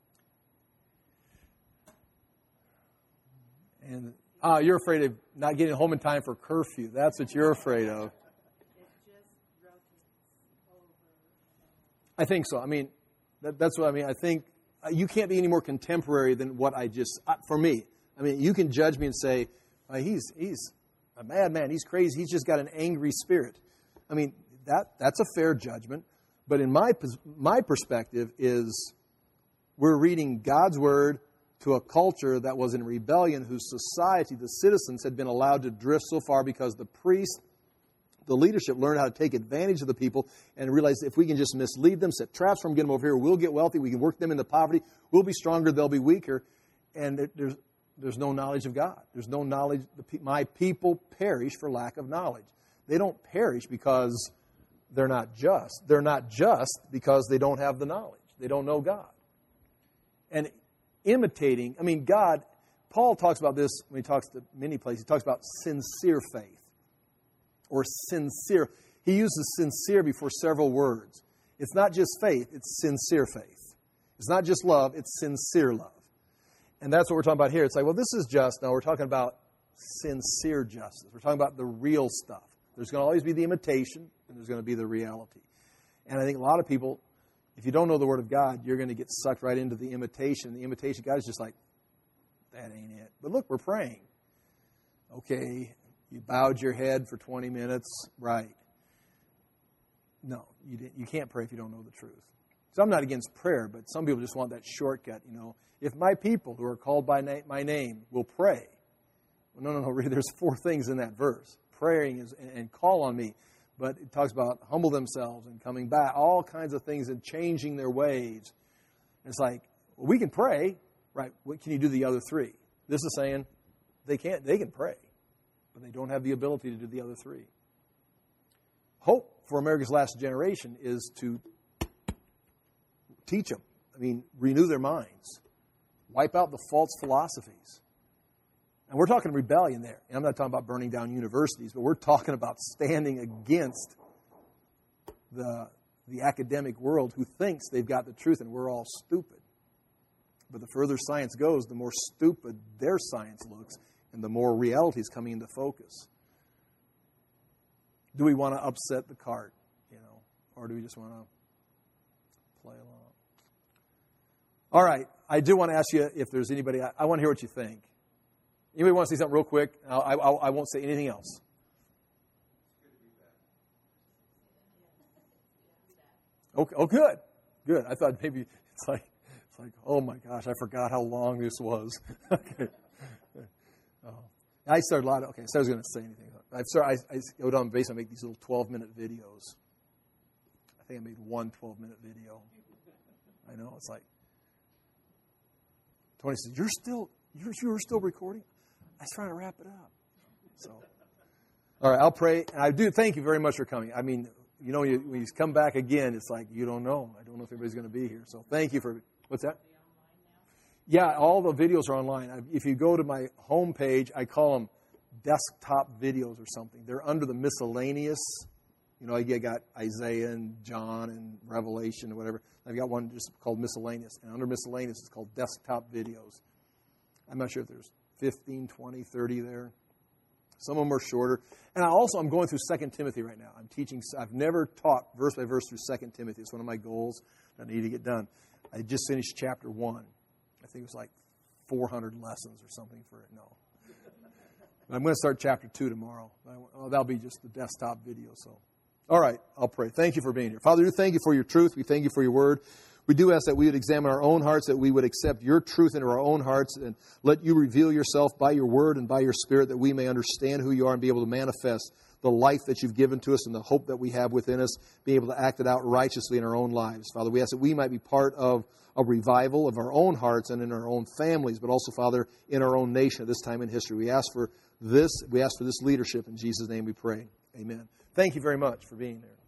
And you're afraid of not getting home in time for curfew. That's what you're afraid of. I think so. I mean, that's what I mean. I think you can't be any more contemporary than what I just, for me. I mean, you can judge me and say, he's a madman. He's crazy. He's just got an angry spirit. I mean, that's a fair judgment. But in my perspective is we're reading God's Word to a culture that was in rebellion, whose society, the citizens, had been allowed to drift so far because the priests, the leadership, learned how to take advantage of the people and realized if we can just mislead them, set traps for them, get them over here, we'll get wealthy, we can work them into poverty, we'll be stronger, they'll be weaker. And there's no knowledge of God. There's no knowledge. My people perish for lack of knowledge. They don't perish because they're not just. They're not just because they don't have the knowledge. They don't know God. And imitating, I mean, God, Paul talks about this when he talks to many places. He talks about sincere faith or sincere. He uses sincere before several words. It's not just faith, it's sincere faith. It's not just love, it's sincere love. And that's what we're talking about here. It's like, well, this is just. No, we're talking about sincere justice. We're talking about the real stuff. There's going to always be the imitation, and there's going to be the reality. And I think a lot of people If you don't know the Word of God, you're going to get sucked right into the imitation. The imitation God is just like, that ain't it. But look, we're praying. Okay, you bowed your head for 20 minutes. Right. No, you can't pray if you don't know the truth. So I'm not against prayer, but some people just want that shortcut, you know. If my people who are called by my name will pray. Well, no, really, there's 4 things in that verse. Praying is, and call on me. But it talks about humble themselves and coming back, all kinds of things and changing their ways. And it's like, well, we can pray, right? What can you do the other 3? This is saying they can pray, but they don't have the ability to do the other 3. Hope for America's last generation is to teach them. I mean, renew their minds. Wipe out the false philosophies. And we're talking rebellion there. And I'm not talking about burning down universities, but we're talking about standing against the academic world who thinks they've got the truth and we're all stupid. But the further science goes, the more stupid their science looks and the more reality is coming into focus. Do we want to upset the cart, you know, or do we just want to play along? All right, I do want to ask you if there's anybody, I want to hear what you think. Anybody want to say something real quick? I won't say anything else. Okay, oh, good. Good. I thought maybe it's like, oh my gosh, I forgot how long this was. Okay. Oh. I started a lot of, okay, so I was going to say anything. I go down base and make these little 12-minute videos. I think I made one 12-minute video. I know, it's like, Tony said, you're still recording? I was trying to wrap it up. So, all right, I'll pray. And I do thank you very much for coming. I mean, you know, when you come back again, it's like, you don't know. I don't know if everybody's going to be here. So thank you for, what's that? Yeah, all the videos are online. If you go to my homepage, I call them desktop videos or something. They're under the miscellaneous. You know, you got Isaiah and John and Revelation or whatever. I've got one just called miscellaneous. And under miscellaneous, it's called desktop videos. I'm not sure if there's 15, 20, 30 there. Some of them are shorter. And I'm going through 2 Timothy right now. I've never taught verse by verse through 2 Timothy. It's one of my goals that I need to get done. I just finished chapter 1. I think it was like 400 lessons or something for it. No. But I'm going to start chapter 2 tomorrow. That'll be just the desktop video. So, all right, I'll pray. Thank you for being here. Father, we thank you for your truth. We thank you for your word. We do ask that we would examine our own hearts, that we would accept your truth into our own hearts and let you reveal yourself by your word and by your spirit, that we may understand who you are and be able to manifest the life that you've given to us and the hope that we have within us, be able to act it out righteously in our own lives. Father, we ask that we might be part of a revival of our own hearts and in our own families, but also, Father, in our own nation at this time in history. We ask for this leadership. In Jesus' name we pray. Amen. Thank you very much for being there.